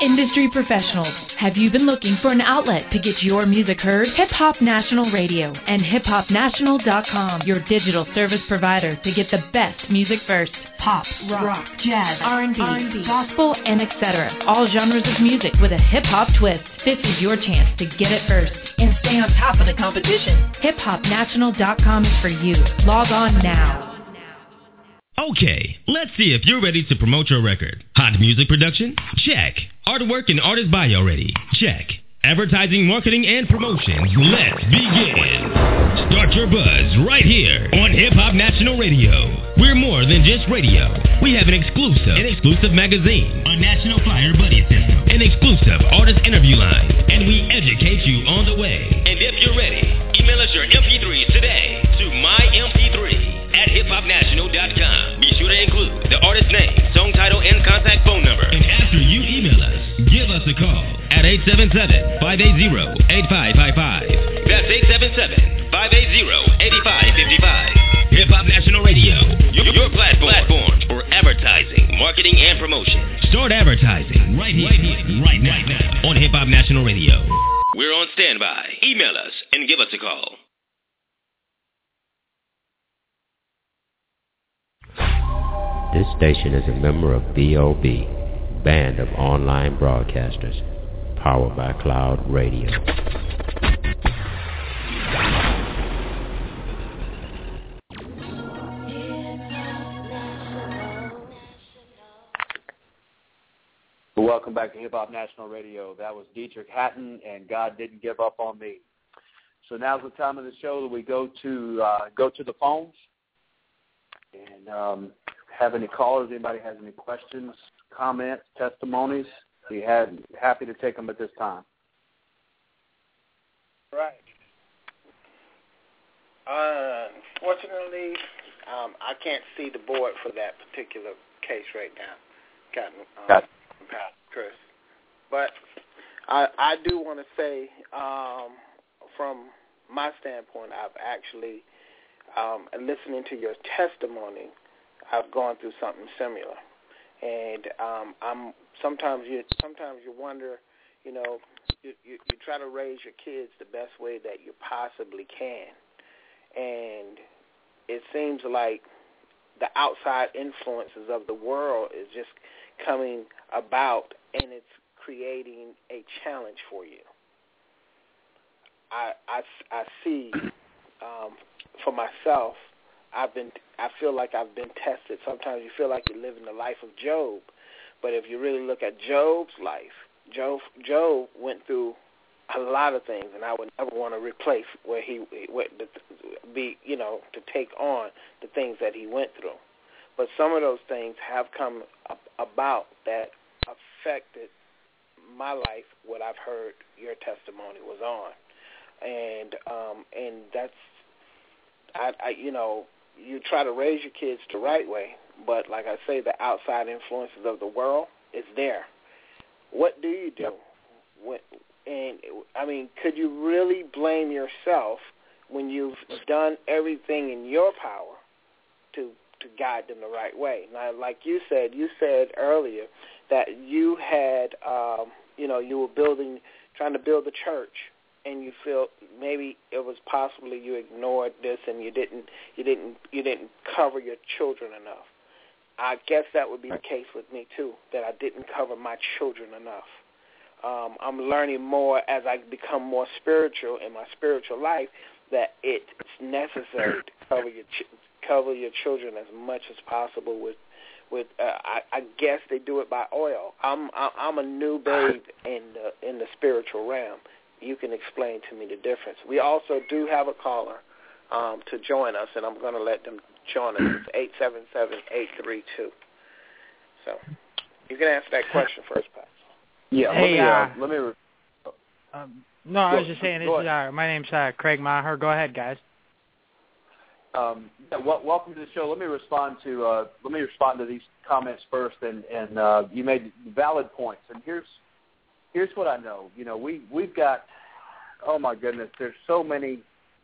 Speaker 7: Industry professionals, have you been looking for an outlet to get your music heard? Hip Hop National Radio and hip hop national dot com, your digital service provider to get the best music first. Pop, rock, rock jazz, R and B, R and B, gospel, and et cetera. All genres of music with a hip-hop twist. This is your chance to get it first and stay on top of the competition. hip hop national dot com is for you. Log on now.
Speaker 8: Okay, let's see if you're ready to promote your record. Hot music production? Check. Artwork and artist bio ready? Check. Advertising, marketing, and promotions. Let's begin. Start your buzz right here on Hip Hop National Radio. We're more than just radio. We have an exclusive, an exclusive magazine, a national flyer buddy system, an exclusive artist interview line, and we educate you on the way. And if you're ready, email us your M P threes today to my M P three at hip hop national dot com. Be sure to include the artist name, song title, and contact phone number. And after you email us, give us a call at eight seven seven, five eight zero, eight five five five. That's eight seven seven, five eight zero, eight five five five. Hip Hop National Radio, your, your platform, platform for advertising, marketing, and promotion. Start advertising right here, right, here, right now, right now on Hip Hop National Radio. We're on standby. Email us and give us a call.
Speaker 9: This station is a member of B O B, Band of Online Broadcasters, powered by Cloud Radio.
Speaker 5: Welcome back to Hip Hop National Radio. That was Dietrich Haddon and God Didn't Give Up on Me. So now's the time of the show that we go to uh, go to the phones and um, have any callers. Anybody has any questions, comments, testimonies? We had happy to take them at this time.
Speaker 10: Right. Uh, fortunately, um, I can't see the board for that particular case right now, Captain um, Got Chris. But I, I do want to say, um, from my standpoint, I've actually, um, listening to your testimony, I've gone through something similar, and um, I'm sometimes you sometimes you wonder, you know, you, you, you try to raise your kids the best way that you possibly can, and it seems like the outside influences of the world is just coming about, and it's creating a challenge for you. I I, I see um, for myself. I've been. I feel like I've been tested. Sometimes you feel like you're living the life of Job, but if you really look at Job's life, Job, Job went through a lot of things, and I would never want to replace where he, where the, be, you know, to take on the things that he went through. But some of those things have come about that affected my life. What I've heard your testimony was on, and um, and that's, I, I you know. You try to raise your kids the right way, but like I say, the outside influences of the world is there. What do you do? When, and, I mean, could you really blame yourself when you've done everything in your power to to guide them the right way? Now, like you said, you said earlier that you had, um, you know, you were building, trying to build a church, and you feel maybe it was possibly you ignored this and you didn't you didn't you didn't cover your children enough. I guess that would be the case with me too, that I didn't cover my children enough. Um, I'm learning more as I become more spiritual in my spiritual life that it's necessary to cover your ch- cover your children as much as possible with with uh, I, I guess they do it by oil. I'm I'm a new babe in the in the spiritual realm. You can explain to me the difference. We also do have a caller um, to join us, and I'm going to let them join us. It's eight seven seven, eight three two. So you can answer that question first, Pat.
Speaker 5: Yeah,
Speaker 11: hey,
Speaker 5: let me... Uh,
Speaker 11: uh,
Speaker 5: let me re-
Speaker 11: um, no, I was just saying, this is uh, my name's uh, Craig Maher. Go ahead, guys.
Speaker 5: Um, yeah, well, welcome to the show. Let me respond to uh, let me respond to these comments first, and, and uh, you made valid points. And here's Here's what I know. You know, we, we've got, oh, my goodness, there's so many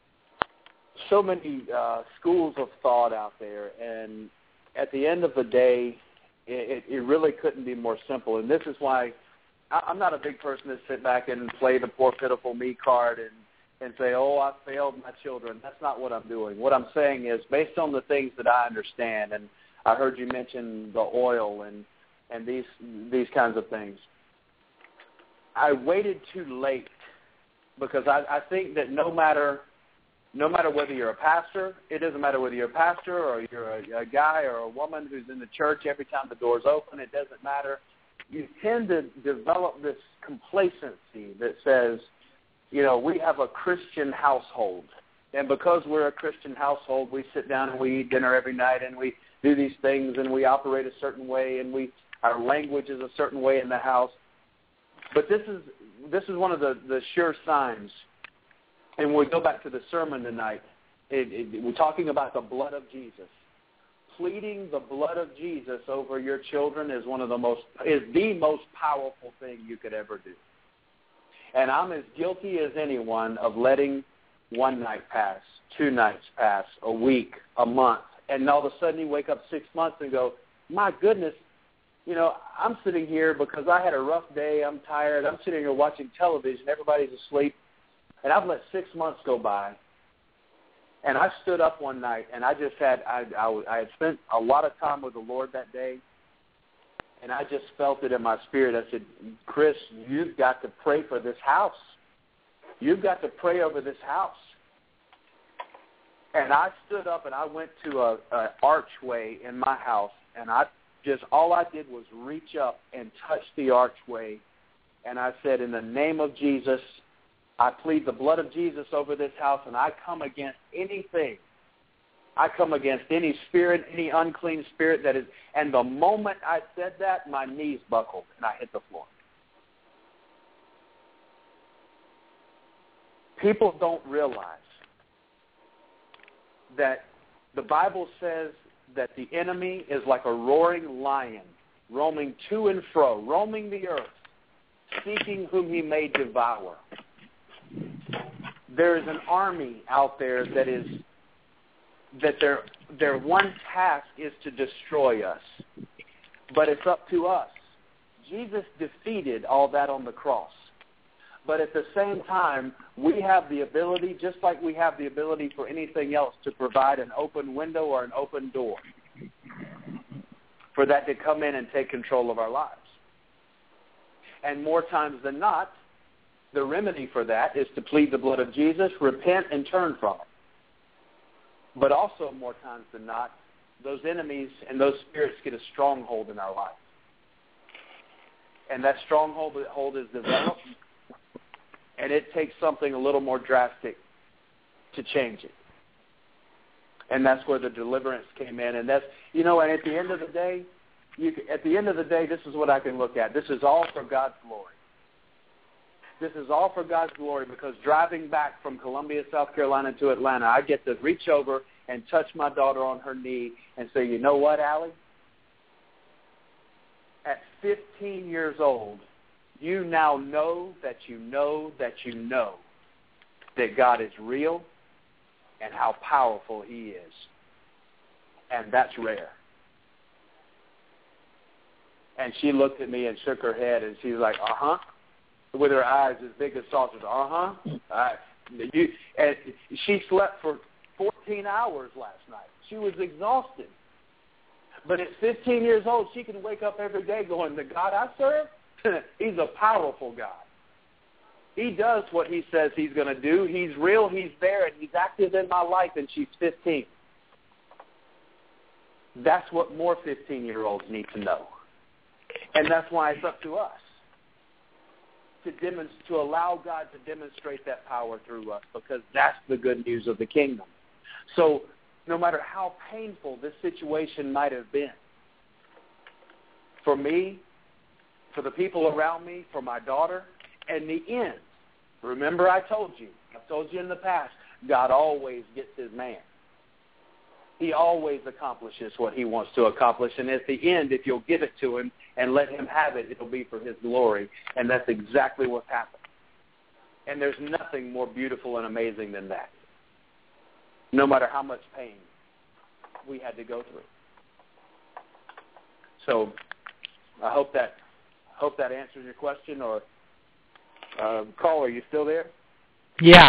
Speaker 5: so many uh, schools of thought out there. And at the end of the day, it, it really couldn't be more simple. And this is why I'm not a big person to sit back and play the poor, pitiful me card and, and say, oh, I failed my children. That's not what I'm doing. What I'm saying is, based on the things that I understand, and I heard you mention the oil and, and these these kinds of things, I waited too late because I, I think that no matter no matter whether you're a pastor, it doesn't matter whether you're a pastor or you're a, a guy or a woman who's in the church every time the door's open, it doesn't matter. You tend to develop this complacency that says, you know, we have a Christian household. And because we're a Christian household, we sit down and we eat dinner every night and we do these things and we operate a certain way and we our language is a certain way in the house. But this is this is one of the, the sure signs. And when we go back to the sermon tonight, it, it, we're talking about the blood of Jesus. Pleading the blood of Jesus over your children is one of the most is the most powerful thing you could ever do. And I'm as guilty as anyone of letting one night pass, two nights pass, a week, a month, and all of a sudden you wake up six months and go, my goodness, you know, I'm sitting here because I had a rough day, I'm tired, I'm sitting here watching television, everybody's asleep, and I've let six months go by. And I stood up one night, and I just had I, I, I had spent a lot of time with the Lord that day, and I just felt it in my spirit. I said, Chris, you've got to pray for this house. You've got to pray over this house. And I stood up, and I went to a, a archway in my house, and I just all I did was reach up and touch the archway, and I said, in the name of Jesus, I plead the blood of Jesus over this house, and I come against anything. I come against any spirit, any unclean spirit that is. And the moment I said that, my knees buckled, and I hit the floor. People don't realize that the Bible says that the enemy is like a roaring lion, roaming to and fro, roaming the earth, seeking whom he may devour. There is an army out there that is that their their one task is to destroy us. But it's up to us. Jesus defeated all that on the cross. But at the same time, we have the ability, just like we have the ability for anything else, to provide an open window or an open door for that to come in and take control of our lives. And more times than not, the remedy for that is to plead the blood of Jesus, repent, and turn from it. But also, more times than not, those enemies and those spirits get a stronghold in our life. And that stronghold hold is developed, and it takes something a little more drastic to change it. And that's where the deliverance came in. And that's, you know, and at the end of the day, you, at the end of the day, this is what I can look at. This is all for God's glory. This is all for God's glory, because driving back from Columbia, South Carolina to Atlanta, I get to reach over and touch my daughter on her knee and say, you know what, Allie? At fifteen years old, you now know that you know that you know that God is real and how powerful he is. And that's rare. And she looked at me and shook her head, and she was like, uh-huh. With her eyes as big as saucers. Uh-huh. Uh, you, and she slept for fourteen hours last night. She was exhausted. But at fifteen years old, she can wake up every day going, the God I serve, he's a powerful God. He does what he says he's going to do. He's real, he's there, and he's active in my life, and she's fifteen. That's what more fifteen-year-olds need to know. And that's why it's up to us. To, demonst- to allow God to demonstrate that power through us, because that's the good news of the kingdom. So no matter how painful this situation might have been, for me, for the people around me, for my daughter, in the end, remember I told you, I've told you in the past, God always gets his man. He always accomplishes what he wants to accomplish. And at the end, if you'll give it to him and let him have it, it'll be for his glory. And that's exactly what's happened. And there's nothing more beautiful and amazing than that. No matter how much pain we had to go through. So I hope that hope that answers your question. Or uh, caller, are you still there?
Speaker 11: Yeah.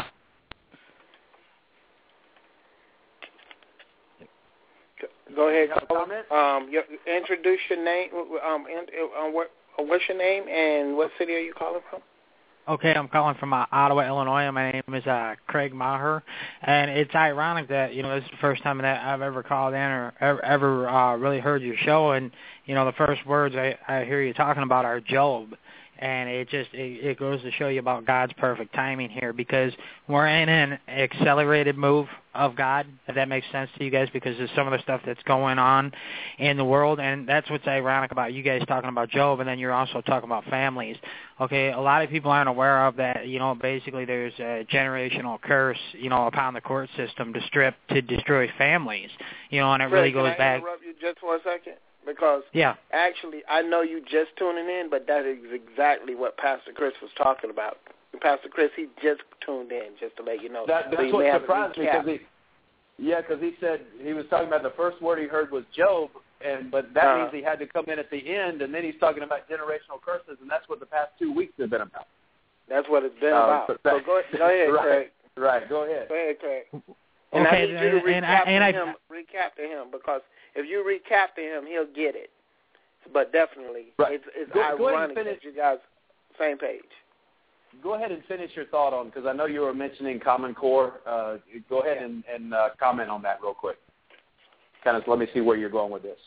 Speaker 10: Go ahead.
Speaker 5: Have a comment?
Speaker 10: Um, you, introduce your name. Um, and, uh, what, what's your name and what city are you calling from?
Speaker 11: Okay, I'm calling from uh, Ottawa, Illinois. My name is uh, Craig Maher, and it's ironic that, you know, this is the first time that I've ever called in or ever, ever uh, really heard your show, and, you know, the first words I, I hear you talking about are Job. And it just it, it goes to show you about God's perfect timing here, because we're in an accelerated move of God, if that makes sense to you guys, because of some of the stuff that's going on in the world. And that's what's ironic about you guys talking about Job, and then you're also talking about families. Okay, a lot of people aren't aware of that. You know, basically there's a generational curse, you know, upon the court system to strip, to destroy families. You know, and it
Speaker 10: Fred,
Speaker 11: really goes
Speaker 10: can I
Speaker 11: back.
Speaker 10: interrupt you just for a second? Because
Speaker 11: yeah.
Speaker 10: actually, I know you just tuning in, but that is exactly what Pastor Chris was talking about. Pastor Chris, he just tuned in, just to let you know.
Speaker 5: That, that's
Speaker 10: so
Speaker 5: what surprised me, because he, yeah, because he said he was talking about the first word he heard was Job, and but that
Speaker 10: uh,
Speaker 5: means he had to come in at the end, and then he's talking about generational curses, and that's what the past two weeks have been about.
Speaker 10: That's what it's been
Speaker 5: uh,
Speaker 10: about.
Speaker 5: So,
Speaker 10: so go, go ahead,
Speaker 5: right,
Speaker 10: Craig.
Speaker 5: Right, go ahead.
Speaker 10: Go ahead, Craig. And
Speaker 11: okay,
Speaker 10: I need you to recap
Speaker 11: and I, and
Speaker 10: to
Speaker 11: I,
Speaker 10: him. Recap to him, because if you recap to him, he'll get it. But definitely,
Speaker 5: right.
Speaker 10: it's, it's
Speaker 5: go,
Speaker 10: ironic
Speaker 5: go
Speaker 10: that you guys same page.
Speaker 5: Go ahead and finish your thought on, because I know you were mentioning Common Core. Uh, go ahead
Speaker 10: yeah.
Speaker 5: and, and uh, comment on that real quick. Kind of let me see where you're going with this.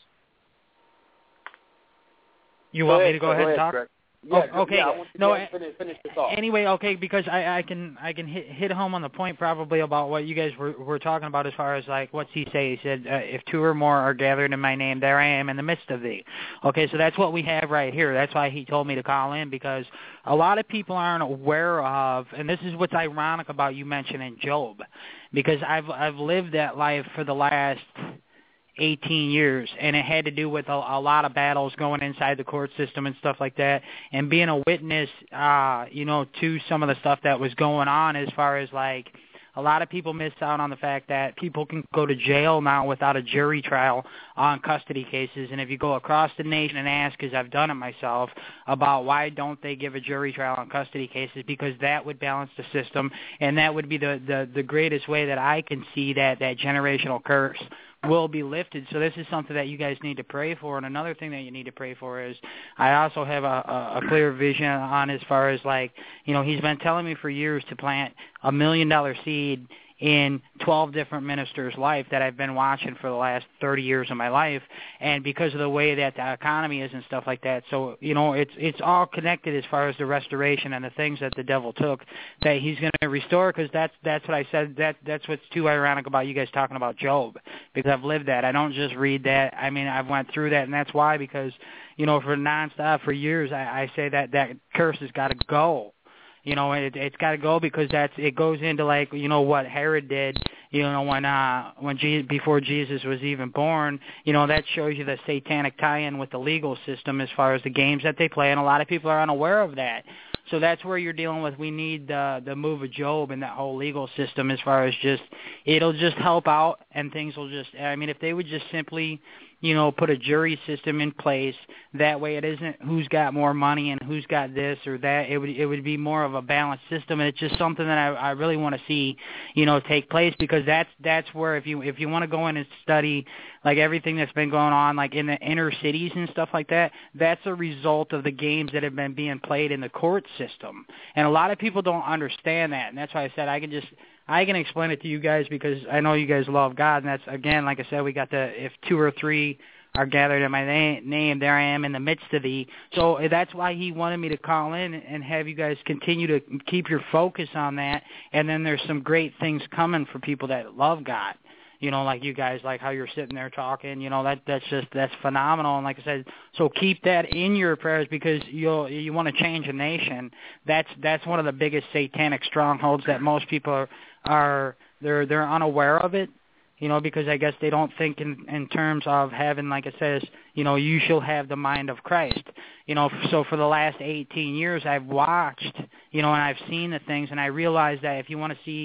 Speaker 11: You
Speaker 5: go
Speaker 11: want
Speaker 5: ahead,
Speaker 11: me to go
Speaker 5: go
Speaker 11: ahead and
Speaker 5: ahead,
Speaker 11: talk?
Speaker 5: Greg. Yeah,
Speaker 11: oh, okay.
Speaker 5: Yeah, I want you
Speaker 11: no,
Speaker 5: to finish, finish your thought.
Speaker 11: Anyway, okay, because I, I can I can hit, hit home on the point probably about what you guys were, were talking about as far as like what's he say? He said, uh, if two or more are gathered in my name, there I am in the midst of thee. Okay, so that's what we have right here. That's why he told me to call in, because a lot of people aren't aware of, and this is what's ironic about you mentioning Job, because I've I've lived that life for the last eighteen years, and it had to do with a, a lot of battles going inside the court system and stuff like that, and being a witness, uh, you know, to some of the stuff that was going on, as far as like a lot of people miss out on the fact that people can go to jail now without a jury trial on custody cases. And if you go across the nation and ask, because I've done it myself, about why don't they give a jury trial on custody cases, because that would balance the system, and that would be the, the, the greatest way that I can see that, that generational curse will be lifted. So this is something that you guys need to pray for. And another thing that you need to pray for is I also have a, a, a clear vision on, as far as like, you know, he's been telling me for years to plant a million dollar seed in twelve different ministers' life that I've been watching for the last thirty years of my life, and because of the way that the economy is and stuff like that. So, you know, it's it's all connected as far as the restoration and the things that the devil took that he's going to restore, because that's, that's what I said. That That's what's too ironic about you guys talking about Job, because I've lived that. I don't just read that. I mean, I've went through that, and that's why, because, you know, for nonstop, for years, I, I say that that curse has got to go. You know, it, it's got to go, because that's it goes into like, you know, what Herod did, you know, when uh when Je- before Jesus was even born. You know, that shows you the satanic tie-in with the legal system as far as the games that they play, and a lot of people are unaware of that. So that's where you're dealing with. We need the the move of Job and that whole legal system, as far as just it'll just help out, and things will just. I mean, if they would just simply, you know, put a jury system in place, that way it isn't who's got more money and who's got this or that. It would it would be more of a balanced system, and it's just something that I, I really want to see, you know, take place, because that's that's where if you if you want to go in and study like everything that's been going on like in the inner cities and stuff like that, that's a result of the games that have been being played in the court system, and a lot of people don't understand that, and that's why I said I can just. I can explain it to you guys, because I know you guys love God, and that's, again, like I said, we got the, if two or three are gathered in my na- name, there I am in the midst of thee. So that's why he wanted me to call in and have you guys continue to keep your focus on that, and then there's some great things coming for people that love God. You know, like you guys, like how you're sitting there talking, you know, that that's just, that's phenomenal. And like I said, so keep that in your prayers, because you'll, you want to change a nation. That's, that's one of the biggest satanic strongholds that most people are, are they're, they're unaware of it, you know, because I guess they don't think in, in terms of having, like it says, you know, you shall have the mind of Christ. You know, so for the last eighteen years I've watched, you know, and I've seen the things, and I realized that if you want to see,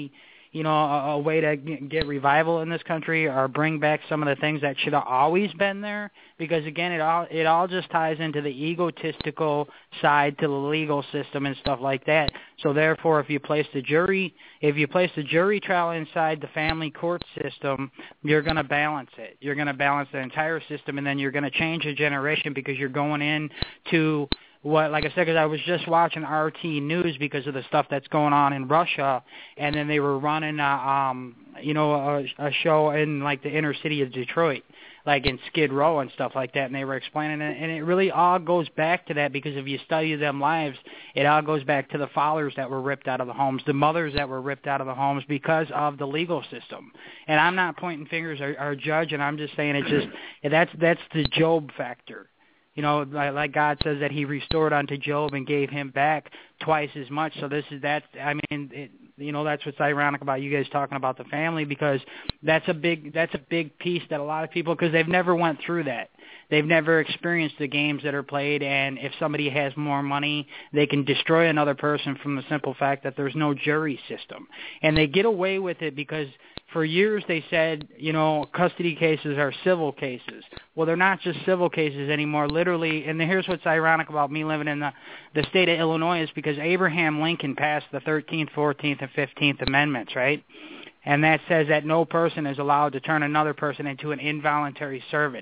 Speaker 11: you know, a, a way to get revival in this country or bring back some of the things that should have always been there. Because again, it all it all just ties into the egotistical side to the legal system and stuff like that. So therefore, if you place the jury, if you place the jury trial inside the family court system, you're going to balance it. You're going to balance the entire system, and then you're going to change a generation because you're going in to what, like I said, because I was just watching R T News because of the stuff that's going on in Russia, and then they were running, a, um, you know, a, a show in like the inner city of Detroit, like in Skid Row and stuff like that, and they were explaining it, and it really all goes back to that because if you study them lives, it all goes back to the fathers that were ripped out of the homes, the mothers that were ripped out of the homes because of the legal system. And I'm not pointing fingers or, or judging, I'm just saying it's just that's that's the Job factor. You know, like God says that he restored unto Job and gave him back twice as much. So this is that. I mean, it, you know, that's what's ironic about you guys talking about the family, because that's a big that's a big piece that a lot of people, because they've never went through that. They've never experienced the games that are played, and if somebody has more money, they can destroy another person from the simple fact that there's no jury system. And they get away with it because for years they said, you know, custody cases are civil cases. Well, they're not just civil cases anymore, literally. And here's what's ironic about me living in the, the state of Illinois is because Abraham Lincoln passed the thirteenth, fourteenth, and fifteenth Amendments, right? And that says that no person is allowed to turn another person into an involuntary servant.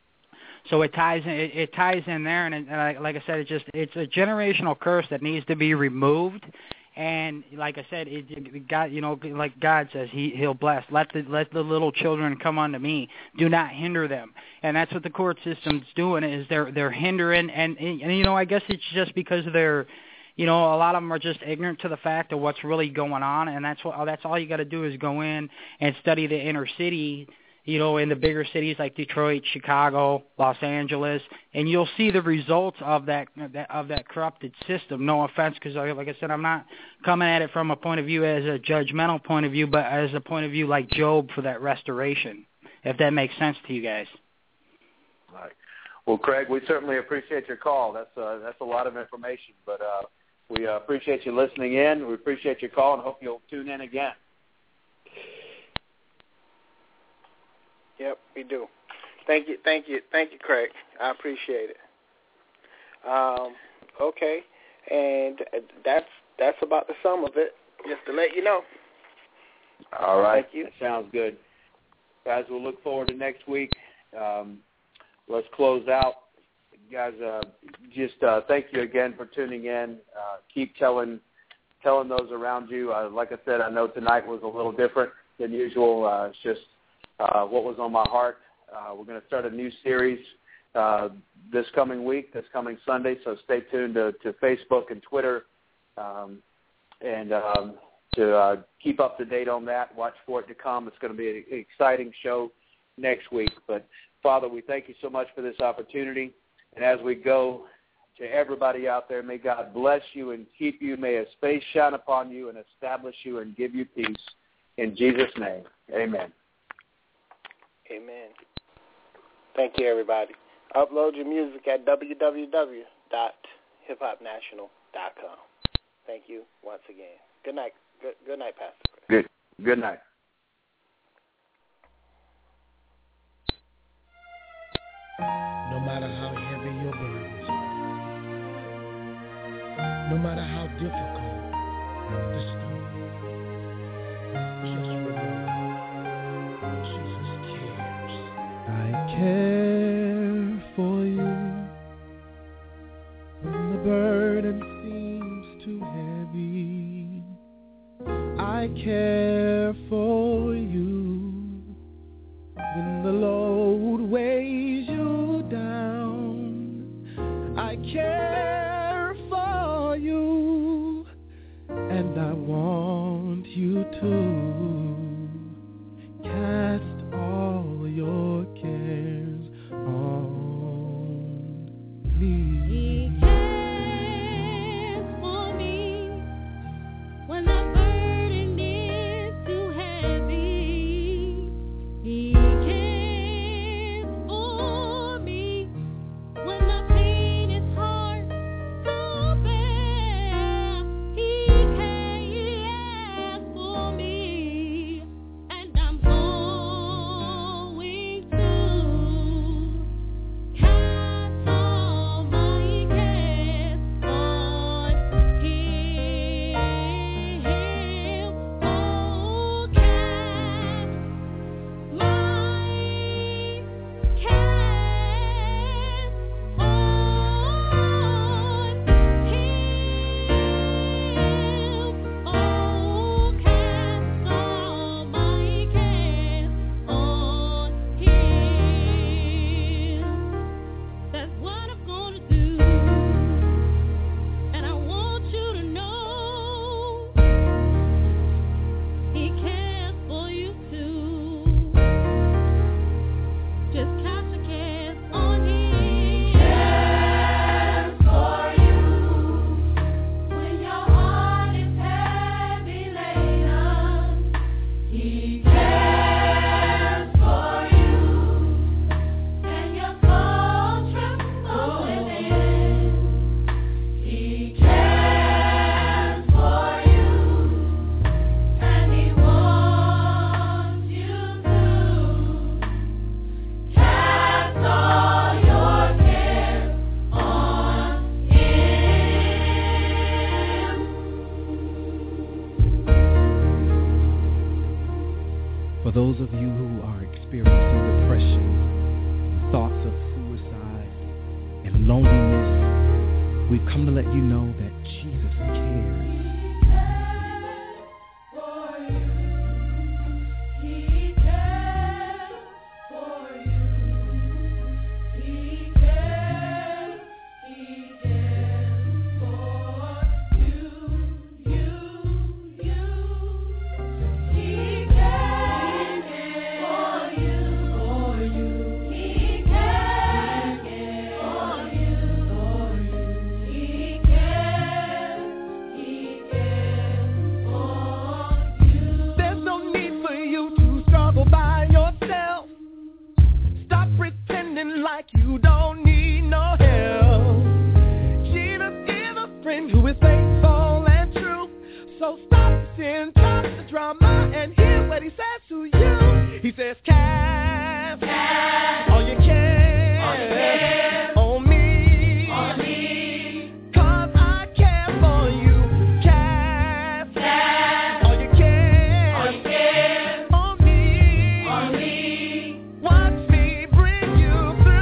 Speaker 11: So it ties in, it, it ties in there, and, it, and I, like I said, it just it's a generational curse that needs to be removed. And like I said, it, it, God, you know, like God says, He He'll bless. Let the let the little children come unto me. Do not hinder them. And that's what the court system's doing is they're they're hindering. And, and, and you know, I guess it's just because they're, you know, a lot of them are just ignorant to the fact of what's really going on. And that's what that's all you got to do is go in and study the inner city. You know, in the bigger cities like Detroit, Chicago, Los Angeles, and you'll see the results of that of that corrupted system. No offense, because like I said, I'm not coming at it from a point of view as a judgmental point of view, but as a point of view like Job for that restoration, if that makes sense to you guys.
Speaker 5: All right. Well, Craig, we certainly appreciate your call. That's uh, that's a lot of information, but uh, we uh, appreciate you listening in. We appreciate your call, and hope you'll tune in again.
Speaker 10: Yep, we do. Thank you, thank you, thank you, Craig. I appreciate it. Um, okay, and that's that's about the sum of it. Just to let you know.
Speaker 5: All right,
Speaker 10: thank you.
Speaker 5: That sounds good, guys. We'll look forward to next week. Um, let's close out, guys. Uh, just uh, thank you again for tuning in. Uh, keep telling telling those around you. Uh, like I said, I know tonight was a little different than usual. Uh, it's just Uh, what was on my heart. Uh, we're going to start a new series uh, this coming week, this coming Sunday, so stay tuned to, to Facebook and Twitter um, and um, to uh, keep up to date on that. Watch for it to come. It's going to be an exciting show next week. But, Father, we thank you so much for this opportunity. And as we go to everybody out there, may God bless you and keep you. May his face shine upon you and establish you and give you peace. In Jesus' name, amen.
Speaker 10: Amen. Thank you, everybody. Upload your music at w w w dot hip hop national dot com. Thank you once again. Good night. Good, good night, Pastor.
Speaker 5: Good. Good night.
Speaker 12: No matter how heavy your burdens are, no matter how difficult the story, just remember. I care for you when the burden seems too heavy. I care for you when the load weighs you down. I care for you and I want you to cast all your cares on me.
Speaker 13: He cares for me when the burden is too heavy. He cares for me when the pain is hard to bear. He cares for me.
Speaker 14: those of you who are experiencing depression, thoughts of suicide, and loneliness, we've come to let you know that Jesus cares.
Speaker 6: Like you don't need no help. Jesus is a friend who is faithful and true. So stop the sin, stop the drama, and hear what he says to you. He says, cast, cast all you can, all you can on me, on me, 'cause I care for you. Cast, cast all you can, all you can on me, on me. Watch me bring you.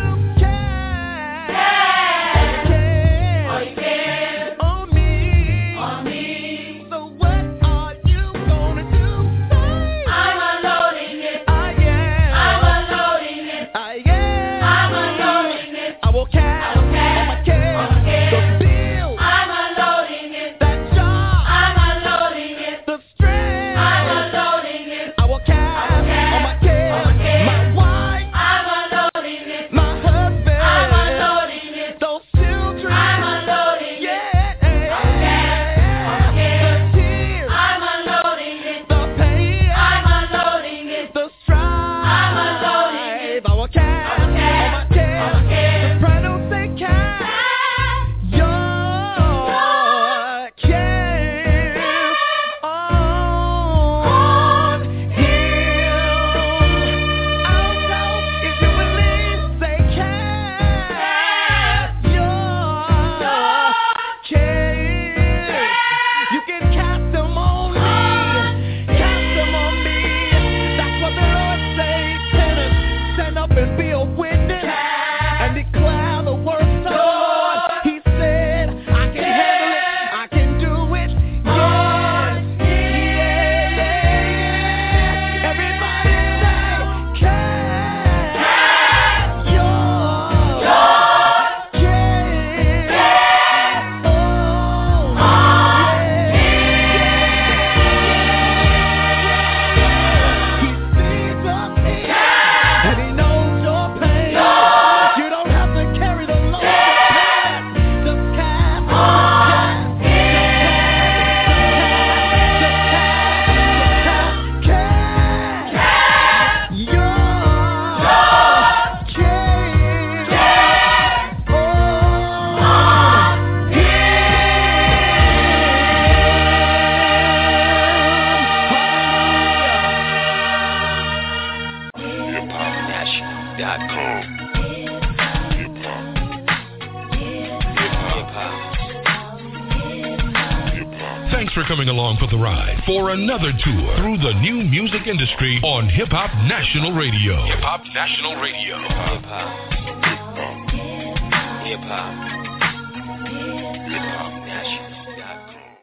Speaker 2: Thanks for coming along for the ride for another tour through the new music industry on Hip Hop National Radio. Hip Hop National Radio. Hip Hop. Hip Hop. Hip Hop.